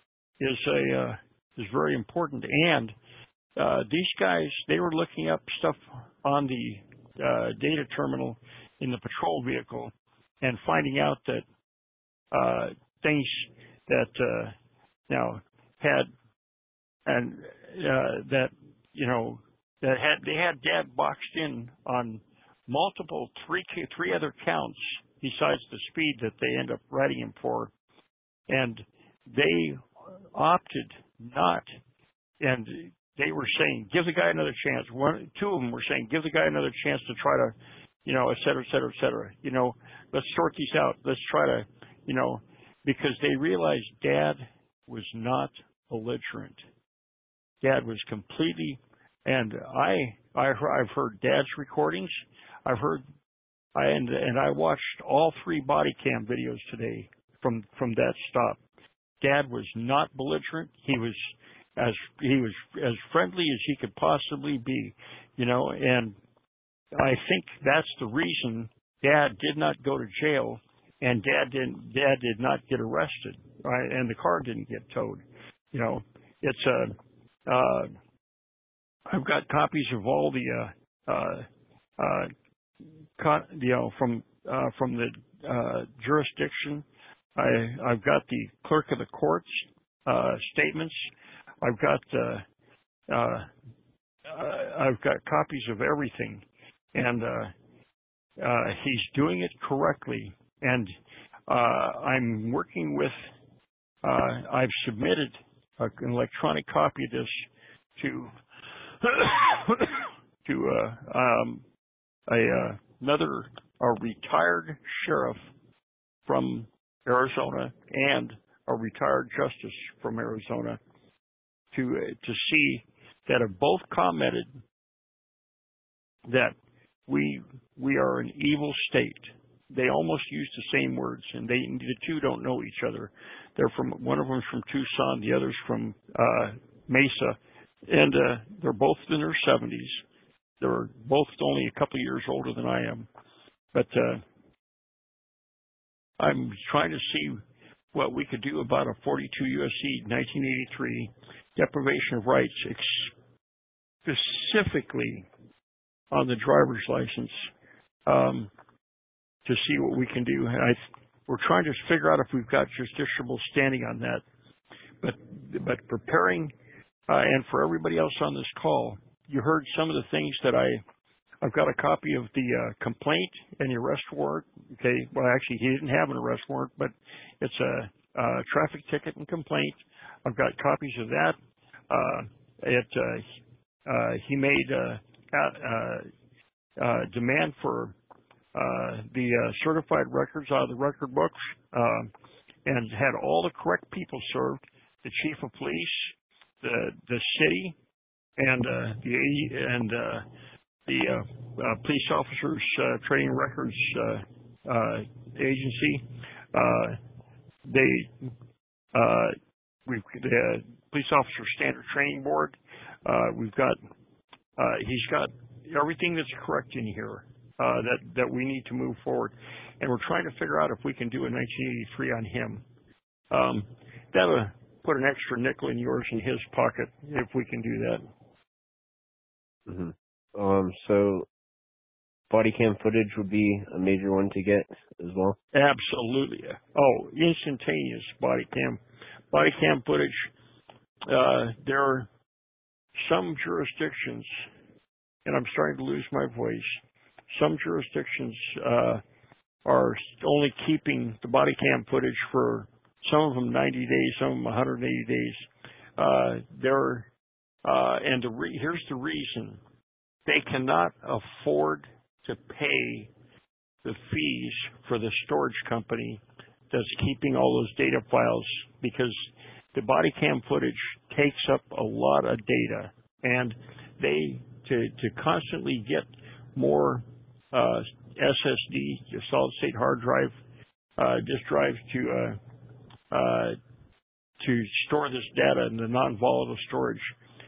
is very important. And these guys, they were looking up stuff on the data terminal in the patrol vehicle and finding out that things that now had and that they had Dad boxed in on multiple three other counts besides the speed that they end up writing him for, and they opted not. And they were saying, give the guy another chance. Two of them were saying, give the guy another chance to try to, et cetera, et cetera, et cetera. Let's sort these out. Let's try to, because they realized Dad was not belligerent. Dad was completely, and I've heard Dad's recordings. I've heard, and I watched all 3 body cam videos today from that stop. Dad was not belligerent. He was as friendly as he could possibly be, and I think that's the reason Dad did not go to jail, and Dad did not get arrested, right? And the car didn't get towed. It's I've got copies of all the from the jurisdiction. I've got the clerk of the court's statements. I've got copies of everything, and he's doing it correctly. And I'm working with. I've submitted an electronic copy of this to a retired sheriff from Arizona and a retired justice from Arizona to see that have both commented that we are an evil state. They almost use the same words, and the two don't know each other. They're from, one of them's from Tucson, the other's from Mesa, and they're both in their 70s. They're both only a couple of years older than I am. But I'm trying to see what we could do about a 42 U.S.C. 1983 deprivation of rights, specifically on the driver's license, to see what we can do. We're trying to figure out if we've got justiciable standing on that. But preparing, and for everybody else on this call, you heard some of the things that I've got a copy of the complaint and the arrest warrant. Okay, well, actually, he didn't have an arrest warrant, but it's a traffic ticket and complaint. I've got copies of that. He made a demand for the certified records out of the record books, and had all the correct people served: the chief of police, the city, and the police officers training records agency. We've the police officer standard training board. We've got he's got everything that's correct in here that we need to move forward, and we're trying to figure out if we can do a 1983 on him. put an extra nickel in yours in his pocket if we can do that. So body cam footage would be a major one to get as well? Absolutely. Oh, instantaneous body cam footage. There are some jurisdictions, and I'm starting to lose my voice, some jurisdictions are only keeping the body cam footage for some of them 90 days, some of them 180 days. Here's the reason. They cannot afford to pay the fees for the storage company that's keeping all those data files, because the body cam footage takes up a lot of data, and they to constantly get more SSD, solid state hard drive, disk drives to store this data in the non-volatile storage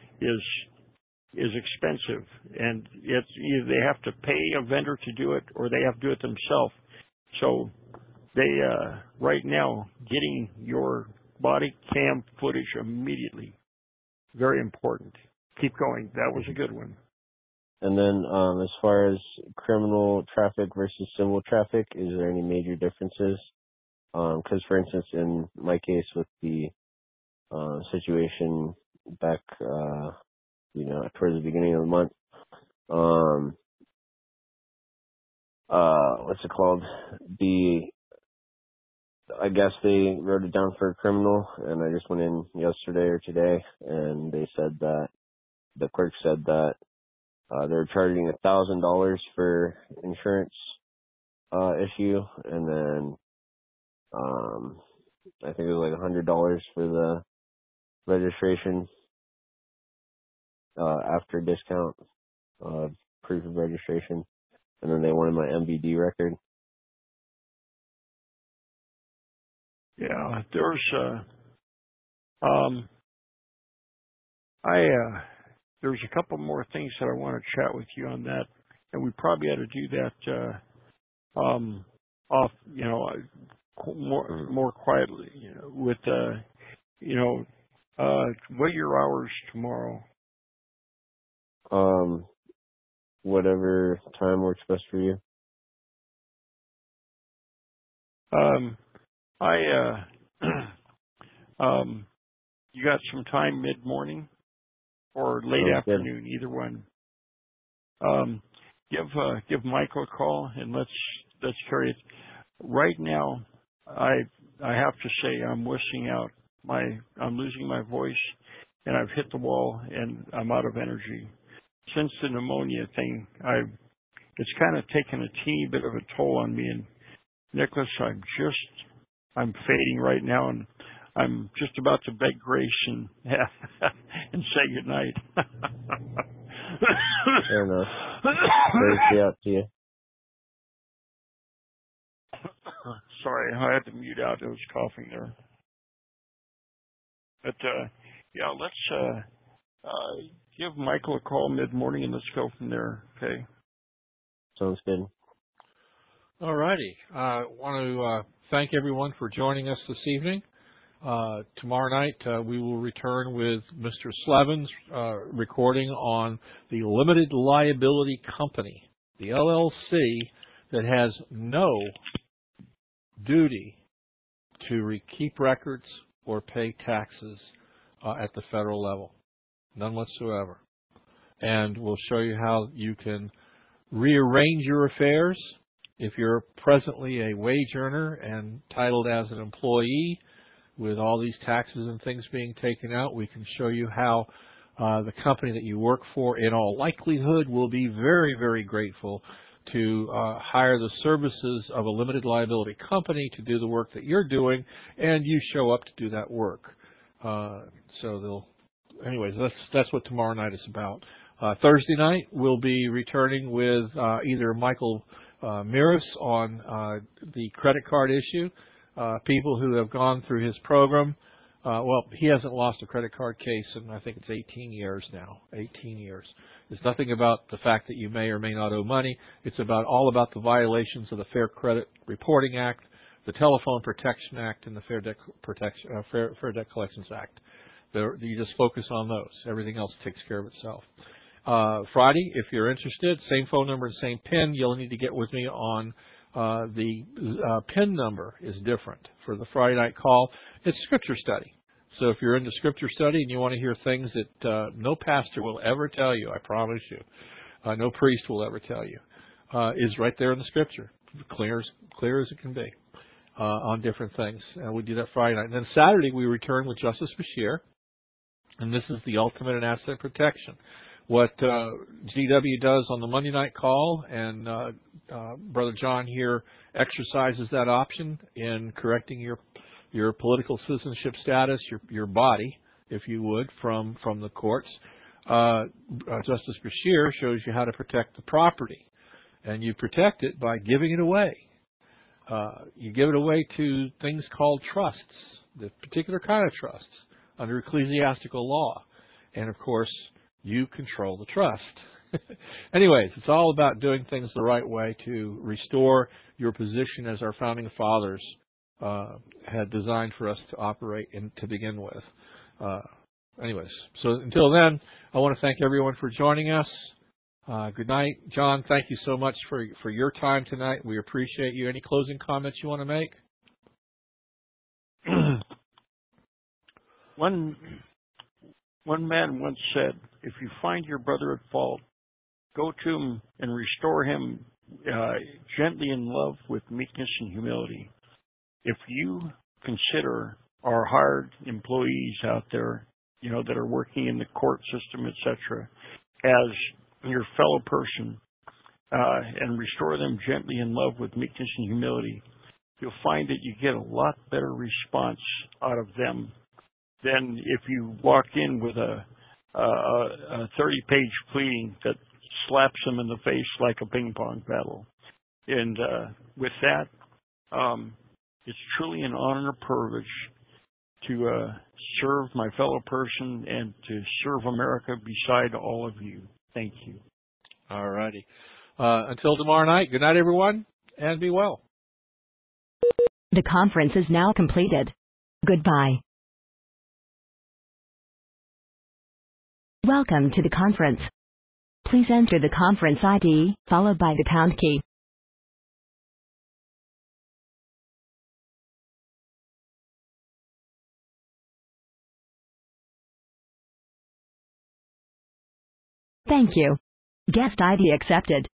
is expensive, and it's either they have to pay a vendor to do it or they have to do it themselves. So they right now, getting your body cam footage immediately, very important. Keep going. That was a good one. And then as far as criminal traffic versus civil traffic, is there any major differences? Because, for instance, in my case with the situation back, towards the beginning of the month, what's it called? I guess they wrote it down for a criminal, and I just went in yesterday or today, and they said that the clerk said that they were charging $1,000 for insurance issue, and then I think it was like $100 for the registration after discount, proof of registration, and then they wanted my MVD record. Yeah, there's a couple more things that I want to chat with you on that, and we probably ought to do that off, more quietly, with what are your hours tomorrow? Whatever time works best for you. You got some time mid-morning or late afternoon, either one. Give Michael a call and let's carry it. Right now, I have to say I'm wussing out. I'm losing my voice, and I've hit the wall, and I'm out of energy. Since the pneumonia thing, it's kind of taken a teeny bit of a toll on me. And Nicholas, I'm fading right now, and I'm just about to beg grace and and say goodnight. Fair enough. Sorry out to you. Sorry, I had to mute out. I was coughing there. But let's give Michael a call mid-morning and let's go from there. Okay. Sounds good. All righty. I want to thank everyone for joining us this evening. Tomorrow night we will return with Mr. Slevins recording on the Limited Liability Company, the LLC that has no duty to keep records or pay taxes at the federal level. None whatsoever. And we'll show you how you can rearrange your affairs. If you're presently a wage earner and titled as an employee with all these taxes and things being taken out, we can show you how the company that you work for in all likelihood will be very, very grateful to hire the services of a limited liability company to do the work that you're doing, and you show up to do that work. Anyways, that's what tomorrow night is about. Thursday night, we'll be returning with either Michael Miras on the credit card issue. People who have gone through his program. He hasn't lost a credit card case in, I think it's 18 years now. 18 years. It's nothing about the fact that you may or may not owe money. It's all about the violations of the Fair Credit Reporting Act, the Telephone Protection Act and the Fair Debt Collections Act. You just focus on those. Everything else takes care of itself. Friday, if you're interested, same phone number and same PIN. You'll need to get with me on the PIN number is different. For the Friday night call, it's Scripture study. So if you're into Scripture study and you want to hear things that no pastor will ever tell you, I promise you, no priest will ever tell you, is right there in the Scripture, clear as it can be, on different things. And we do that Friday night. And then Saturday we return with Justice Bashir, and this is the ultimate in asset protection. What GW does on the Monday night call, and Brother John here exercises that option in correcting your political citizenship status, your body, if you would, from the courts. Justice Bashir shows you how to protect the property, and you protect it by giving it away. You give it away to things called trusts, the particular kind of trusts under ecclesiastical law, and of course you control the trust. Anyways, it's all about doing things the right way to restore your position as our founding fathers had designed for us to operate in to begin with. Anyways, so until then, I want to thank everyone for joining us. Good night. John, thank you so much for your time tonight. We appreciate you. Any closing comments you want to make? One man once said, if you find your brother at fault, go to him and restore him gently in love with meekness and humility. If you consider our hired employees out there, that are working in the court system, etc., as your fellow person, and restore them gently in love with meekness and humility, you'll find that you get a lot better response out of them than if you walk in with a 30-page pleading that slaps them in the face like a ping pong paddle. And with that, it's truly an honor and a privilege to serve my fellow person and to serve America beside all of you. Thank you. All righty. Until tomorrow night, good night, everyone, and be well. The conference is now completed. Goodbye. Welcome to the conference. Please enter the conference ID, followed by the pound key. Thank you. Guest ID accepted.